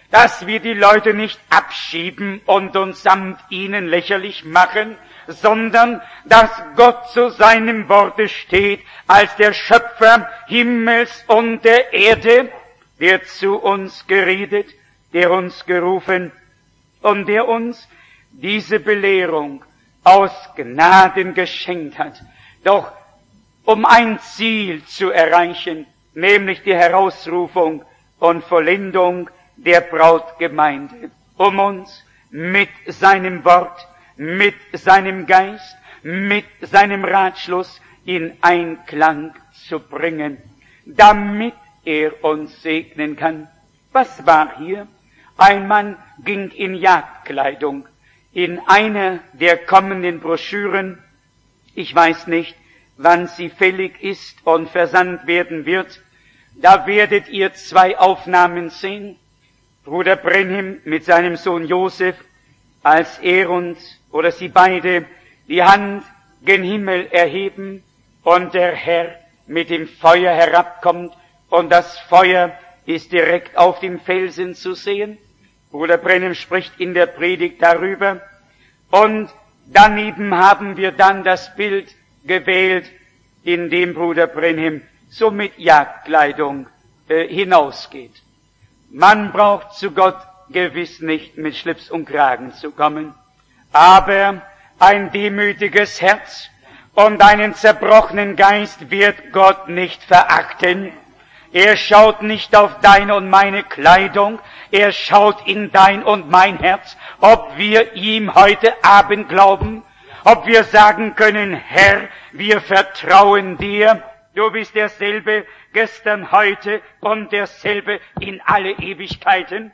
dass wir die Leute nicht abschieben und uns samt ihnen lächerlich machen, sondern dass Gott zu seinem Worte steht als der Schöpfer Himmels und der Erde, der zu uns geredet, der uns gerufen und der uns diese Belehrung aus Gnaden geschenkt hat, doch um ein Ziel zu erreichen, nämlich die Herausrufung und Vollendung der Brautgemeinde, um uns mit seinem Wort, mit seinem Geist, mit seinem Ratschluss in Einklang zu bringen, damit er uns segnen kann. Was war hier? Ein Mann ging in Jagdkleidung. In einer der kommenden Broschüren, ich weiß nicht, wann sie fällig ist und versandt werden wird, da werdet ihr zwei Aufnahmen sehen. Bruder Branham mit seinem Sohn Josef, als er und, oder sie beide, die Hand gen Himmel erheben und der Herr mit dem Feuer herabkommt und das Feuer ist direkt auf dem Felsen zu sehen. Bruder Branham spricht in der Predigt darüber. Und daneben haben wir dann das Bild gewählt, in dem Bruder Branham so mit Jagdkleidung äh, hinausgeht. Man braucht zu Gott gewiss nicht mit Schlips und Kragen zu kommen, aber ein demütiges Herz und einen zerbrochenen Geist wird Gott nicht verachten. Er schaut nicht auf deine und meine Kleidung, er schaut in dein und mein Herz, ob wir ihm heute Abend glauben, ob wir sagen können, Herr, wir vertrauen dir, du bist derselbe gestern, heute und derselbe in alle Ewigkeiten.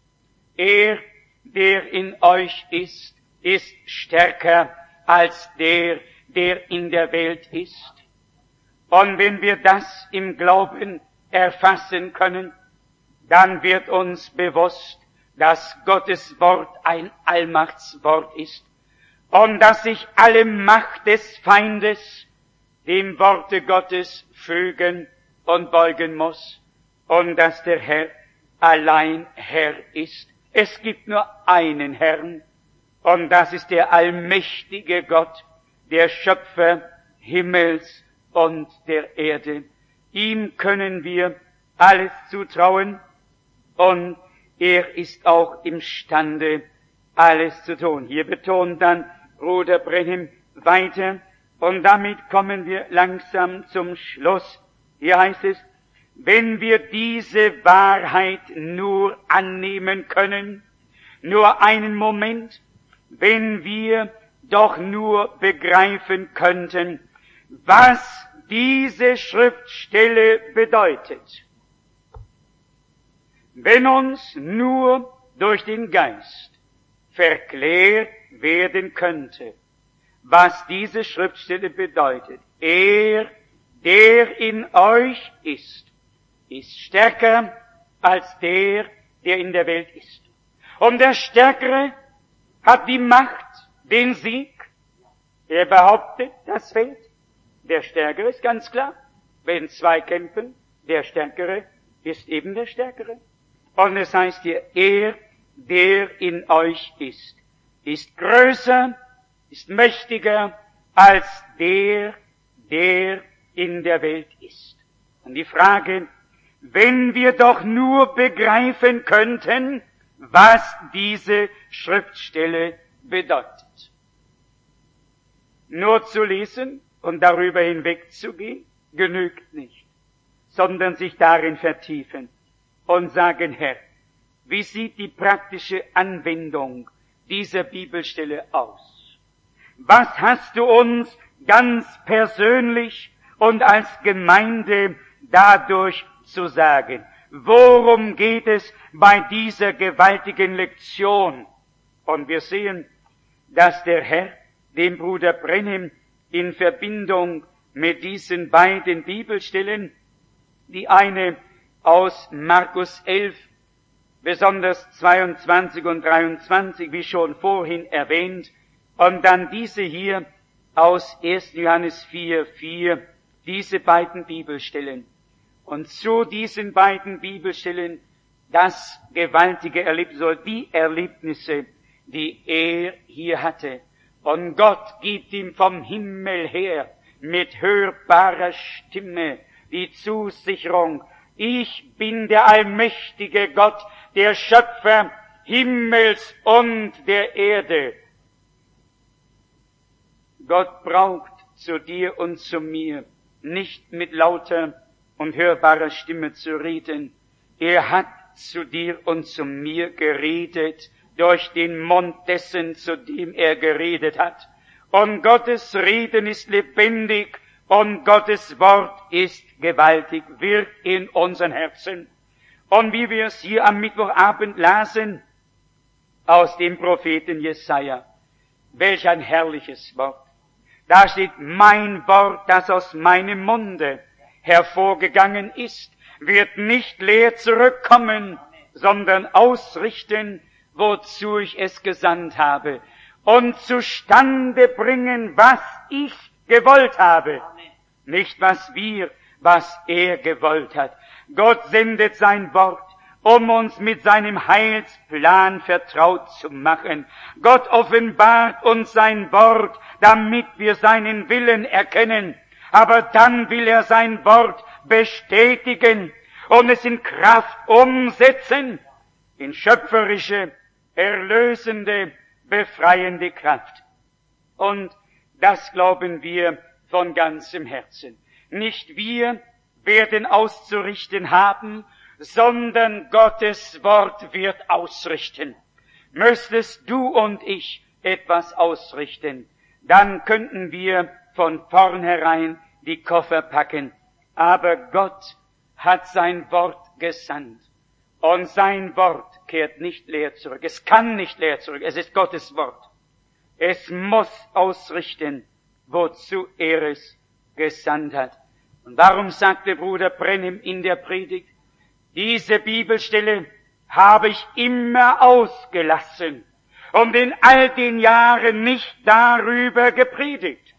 Er, der in euch ist, ist stärker als der, der in der Welt ist. Und wenn wir das im Glauben erfassen können, dann wird uns bewusst, dass Gottes Wort ein Allmachtswort ist und dass sich alle Macht des Feindes dem Worte Gottes fügen und beugen muss und dass der Herr allein Herr ist. Es gibt nur einen Herrn und das ist der allmächtige Gott, der Schöpfer Himmels und der Erde. Ihm können wir alles zutrauen und er ist auch imstande, alles zu tun. Hier betont dann Bruder Branham weiter und damit kommen wir langsam zum Schluss. Hier heißt es, wenn wir diese Wahrheit nur annehmen können, nur einen Moment, wenn wir doch nur begreifen könnten, was diese Schriftstelle bedeutet. Wenn uns nur durch den Geist verklärt werden könnte, was diese Schriftstelle bedeutet. Er, der in euch ist, ist stärker als der, der in der Welt ist. Und der Stärkere hat die Macht, den Sieg. Er behauptet, das Feld. Der Stärkere ist ganz klar. Wenn zwei kämpfen, der Stärkere ist eben der Stärkere. Und es heißt hier, er, der in euch ist, ist größer, ist mächtiger als der, der in der Welt ist. Und die Frage, wenn wir doch nur begreifen könnten, was diese Schriftstelle bedeutet. Nur zu lesen und darüber hinwegzugehen, genügt nicht, sondern sich darin vertiefen und sagen, Herr, wie sieht die praktische Anwendung dieser Bibelstelle aus? Was hast du uns ganz persönlich und als Gemeinde dadurch zu sagen? Worum geht es bei dieser gewaltigen Lektion? Und wir sehen, dass der Herr dem Bruder Branham in Verbindung mit diesen beiden Bibelstellen, die eine aus Markus elf, besonders zweiundzwanzig und dreiundzwanzig, wie schon vorhin erwähnt, und dann diese hier aus erster Johannes vier, vier, diese beiden Bibelstellen. Und zu diesen beiden Bibelstellen das gewaltige Erlebnis, oder die Erlebnisse, die er hier hatte. Und Gott gibt ihm vom Himmel her mit hörbarer Stimme die Zusicherung: Ich bin der allmächtige Gott, der Schöpfer Himmels und der Erde. Gott braucht zu dir und zu mir nicht mit lauter und hörbarer Stimme zu reden. Er hat zu dir und zu mir geredet durch den Mund dessen, zu dem er geredet hat. Und Gottes Reden ist lebendig und Gottes Wort ist gewaltig, wirkt in unseren Herzen. Und wie wir es hier am Mittwochabend lasen aus dem Propheten Jesaja, welch ein herrliches Wort. Da steht: Mein Wort, das aus meinem Munde hervorgegangen ist, wird nicht leer zurückkommen, sondern ausrichten, wozu ich es gesandt habe, und zustande bringen, was ich gewollt habe. Nicht was wir, was er gewollt hat. Gott sendet sein Wort, um uns mit seinem Heilsplan vertraut zu machen. Gott offenbart uns sein Wort, damit wir seinen Willen erkennen. Aber dann will er sein Wort bestätigen und es in Kraft umsetzen, in schöpferische, erlösende, befreiende Kraft. Und das glauben wir von ganzem Herzen. Nicht wir werden auszurichten haben, sondern Gottes Wort wird ausrichten. Müsstest du und ich etwas ausrichten, dann könnten wir von vornherein die Koffer packen. Aber Gott hat sein Wort gesandt. Und sein Wort kehrt nicht leer zurück. Es kann nicht leer zurück. Es ist Gottes Wort. Es muss ausrichten, wozu er es gesandt hat. Und warum sagte Bruder Brennim in der Predigt, diese Bibelstelle habe ich immer ausgelassen und in all den Jahren nicht darüber gepredigt?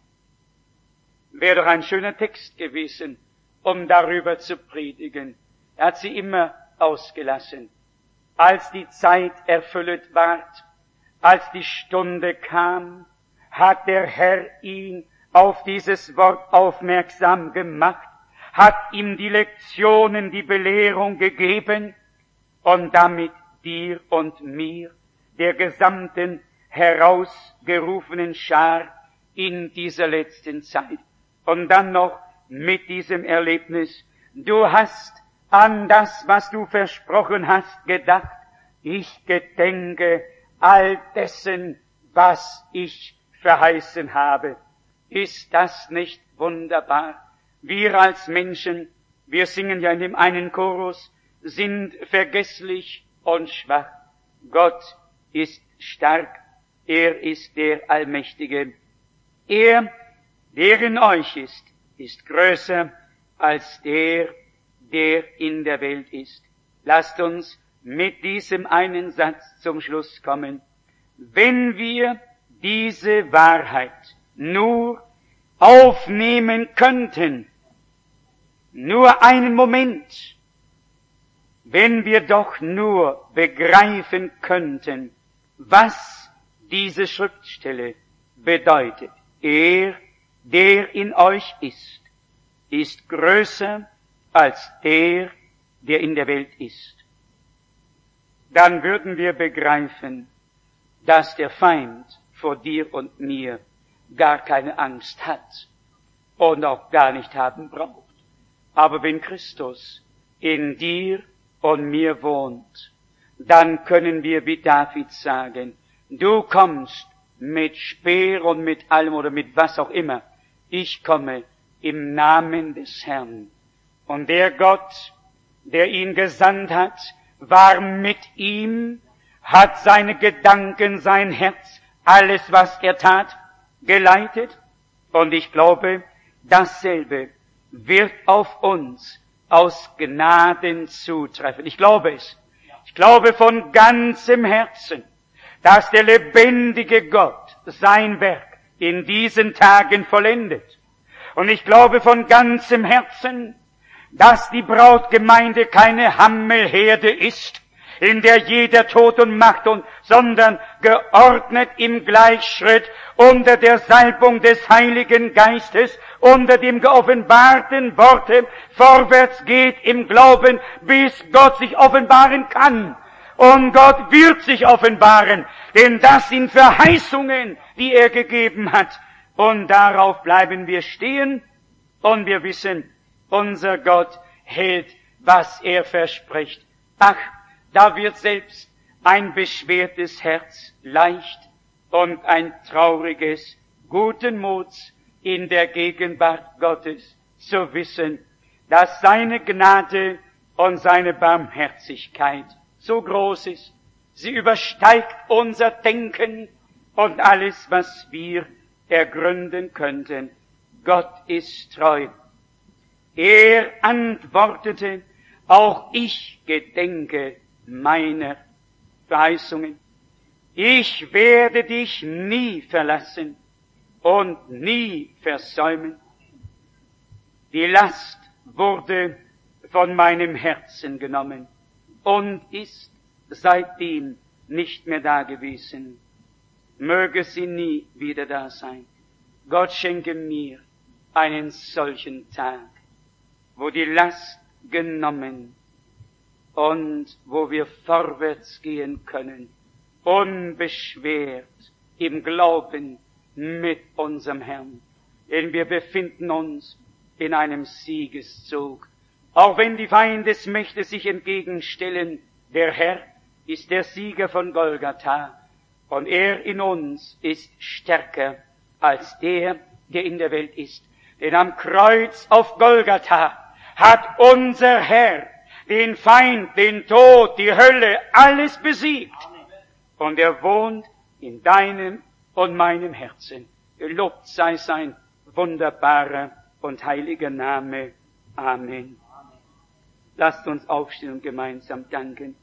Wäre doch ein schöner Text gewesen, um darüber zu predigen. Er hat sie immer ausgelassen. Als die Zeit erfüllet ward, als die Stunde kam, hat der Herr ihn auf dieses Wort aufmerksam gemacht, hat ihm die Lektionen, die Belehrung gegeben und damit dir und mir, der gesamten herausgerufenen Schar in dieser letzten Zeit. Und dann noch mit diesem Erlebnis: Du hast an das, was du versprochen hast, gedacht. Ich gedenke all dessen, was ich verheißen habe. Ist das nicht wunderbar? Wir als Menschen, wir singen ja in dem einen Chorus, sind vergesslich und schwach. Gott ist stark. Er ist der Allmächtige. Er, der in euch ist, ist größer als der, der in der Welt ist. Lasst uns mit diesem einen Satz zum Schluss kommen. Wenn wir diese Wahrheit nur aufnehmen könnten, nur einen Moment, wenn wir doch nur begreifen könnten, was diese Schriftstelle bedeutet. Er, der in euch ist, ist größer als der, der in der Welt ist. Dann würden wir begreifen, dass der Feind vor dir und mir gar keine Angst hat und auch gar nicht haben braucht. Aber wenn Christus in dir und mir wohnt, dann können wir wie David sagen: Du kommst mit Speer und mit allem oder mit was auch immer. Ich komme im Namen des Herrn. Und der Gott, der ihn gesandt hat, war mit ihm, hat seine Gedanken, sein Herz, alles, was er tat, geleitet. Und ich glaube, dasselbe wird auf uns aus Gnaden zutreffen. Ich glaube es. Ich glaube von ganzem Herzen, dass der lebendige Gott sein Werk in diesen Tagen vollendet. Und ich glaube von ganzem Herzen, dass die Brautgemeinde keine Hammelherde ist, in der jeder Tod und Macht und, sondern geordnet im Gleichschritt unter der Salbung des Heiligen Geistes, unter dem geoffenbarten Worte vorwärts geht im Glauben, bis Gott sich offenbaren kann. Und Gott wird sich offenbaren, denn das sind Verheißungen, die er gegeben hat. Und darauf bleiben wir stehen und wir wissen, unser Gott hält, was er verspricht. Ach, da wird selbst ein beschwertes Herz leicht und ein trauriges, guten Muts in der Gegenwart Gottes zu wissen, dass seine Gnade und seine Barmherzigkeit so groß ist. Sie übersteigt unser Denken und alles, was wir ergründen könnten. Gott ist treu. Er antwortete, auch ich gedenke meiner Verheißungen. Ich werde dich nie verlassen und nie versäumen. Die Last wurde von meinem Herzen genommen und ist seitdem nicht mehr da gewesen. Möge sie nie wieder da sein. Gott schenke mir einen solchen Tag, wo die Last genommen und wo wir vorwärts gehen können, unbeschwert im Glauben mit unserem Herrn. Denn wir befinden uns in einem Siegeszug. Auch wenn die Feindesmächte sich entgegenstellen, der Herr ist der Sieger von Golgatha und er in uns ist stärker als der, der in der Welt ist. Denn am Kreuz auf Golgatha hat unser Herr den Feind, den Tod, die Hölle, alles besiegt. Und er wohnt in deinem und meinem Herzen. Gelobt sei sein wunderbarer und heiliger Name. Amen. Lasst uns aufstehen und gemeinsam danken.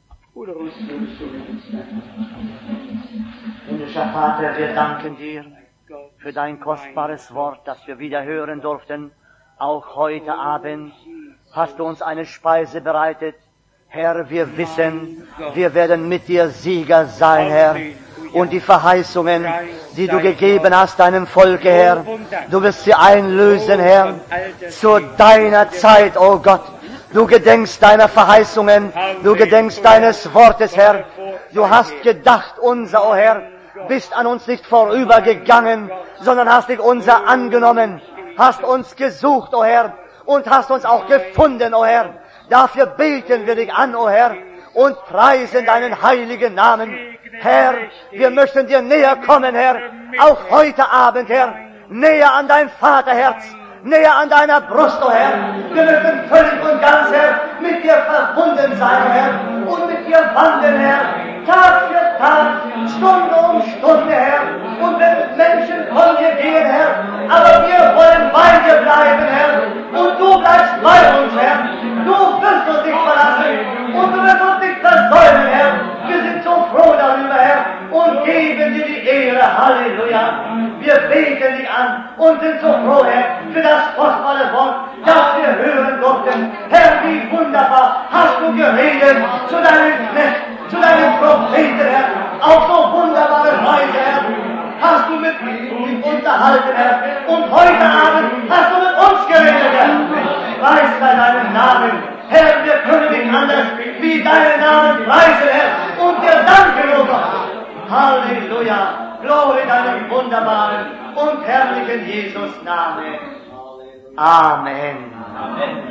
Himmlischer Vater, wir danken dir für dein kostbares Wort, das wir wieder hören durften. Auch heute Abend hast du uns eine Speise bereitet. Herr, wir wissen, wir werden mit dir Sieger sein, Herr. Und die Verheißungen, die du gegeben hast deinem Volke, Herr, du wirst sie einlösen, Herr, zu deiner Zeit, oh Gott. Du gedenkst deiner Verheißungen, du gedenkst deines Wortes, Herr. Du hast gedacht, unser, oh Herr, bist an uns nicht vorübergegangen, sondern hast dich unser angenommen, hast uns gesucht, oh Herr, und hast uns auch gefunden, oh Herr. Dafür beten wir dich an, oh Herr, und preisen deinen heiligen Namen. Herr, wir möchten dir näher kommen, Herr, auch heute Abend, Herr, näher an dein Vaterherz, näher an deiner Brust, oh Herr. Wir möchten völlig und ganz, Herr, mit dir verbunden sein, Herr, und mit dir wandeln, Herr, Tag für Tag, Stunde um Stunde, Herr. Und wenn Menschen von dir gehen, Herr, aber wir wollen bei dir bleiben, Herr, und du bleibst bei uns, Herr. Du wirst uns nicht verlassen und du wirst uns nicht versäumen, Herr. Wir sind so froh darüber, Herr, und geben dir die Ehre. Halleluja. Wir beten dich an und sind so froh, Herr, für das kostbare Wort, das wir hören durften. Herr, wie wunderbar hast du geredet zu deinem Knecht, zu deinem Propheten, Herr, auf so wunderbare Weise, Herr. Hast du mit uns unterhalten, Herr, und heute Abend hast du mit uns geredet, Herr. Preis sei deinen Namen, Herr, wir können nicht anders wie deinen Namen preisen, Herr, und dir danken, oh Gott. Halleluja, Glory deinem wunderbaren und herrlichen Jesus Namen. Amen. Amen.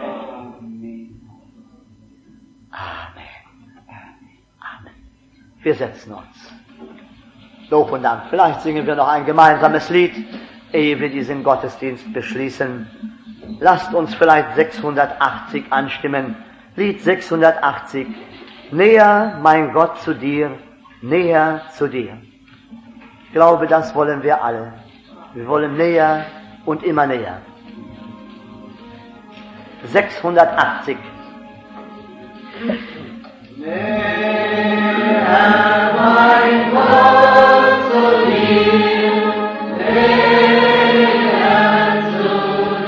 Amen. Amen. Wir setzen uns. Lob und Dank. Vielleicht singen wir noch ein gemeinsames Lied, ehe wir diesen Gottesdienst beschließen. Lasst uns vielleicht sechshundertachtzig anstimmen. Lied sechshundertachtzig. Näher, mein Gott, zu dir, näher zu dir. Ich glaube, das wollen wir alle. Wir wollen näher und immer näher. sechshundertachtzig. Näher, mein Gott, zu dir, näher zu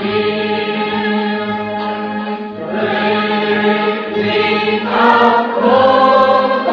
dir, bring dich auf Gott.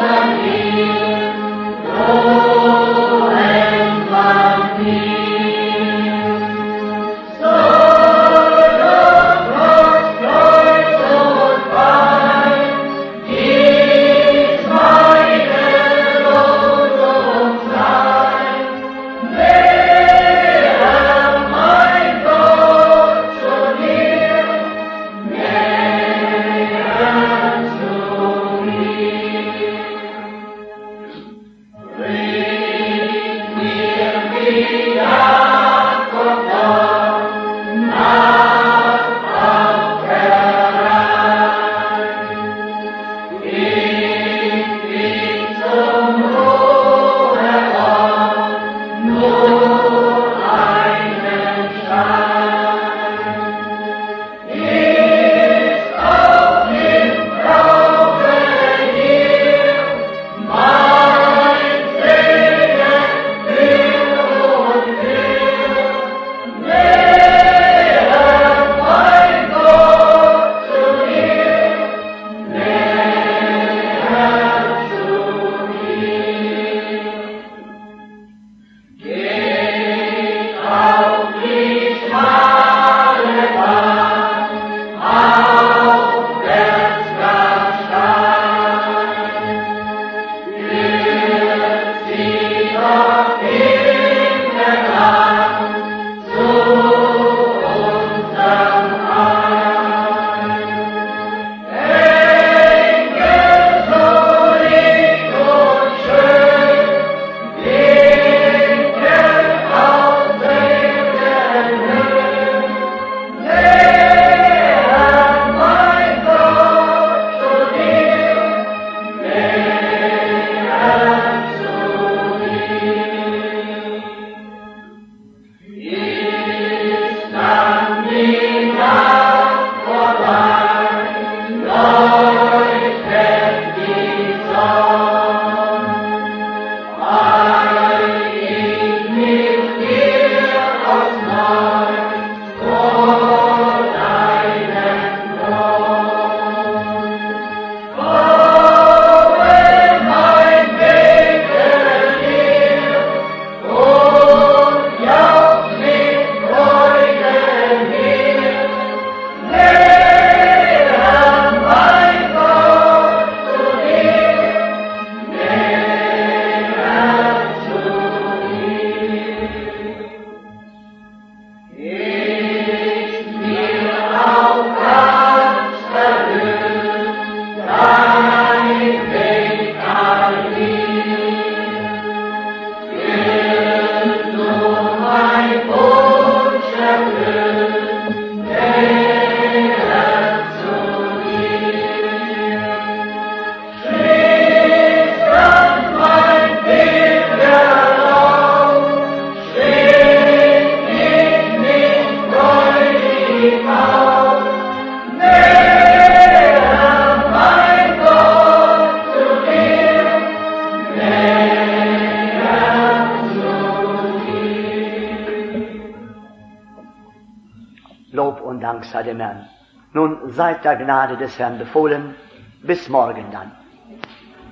Lob und Dank sei dem Herrn. Nun seid der Gnade des Herrn befohlen. Bis morgen dann.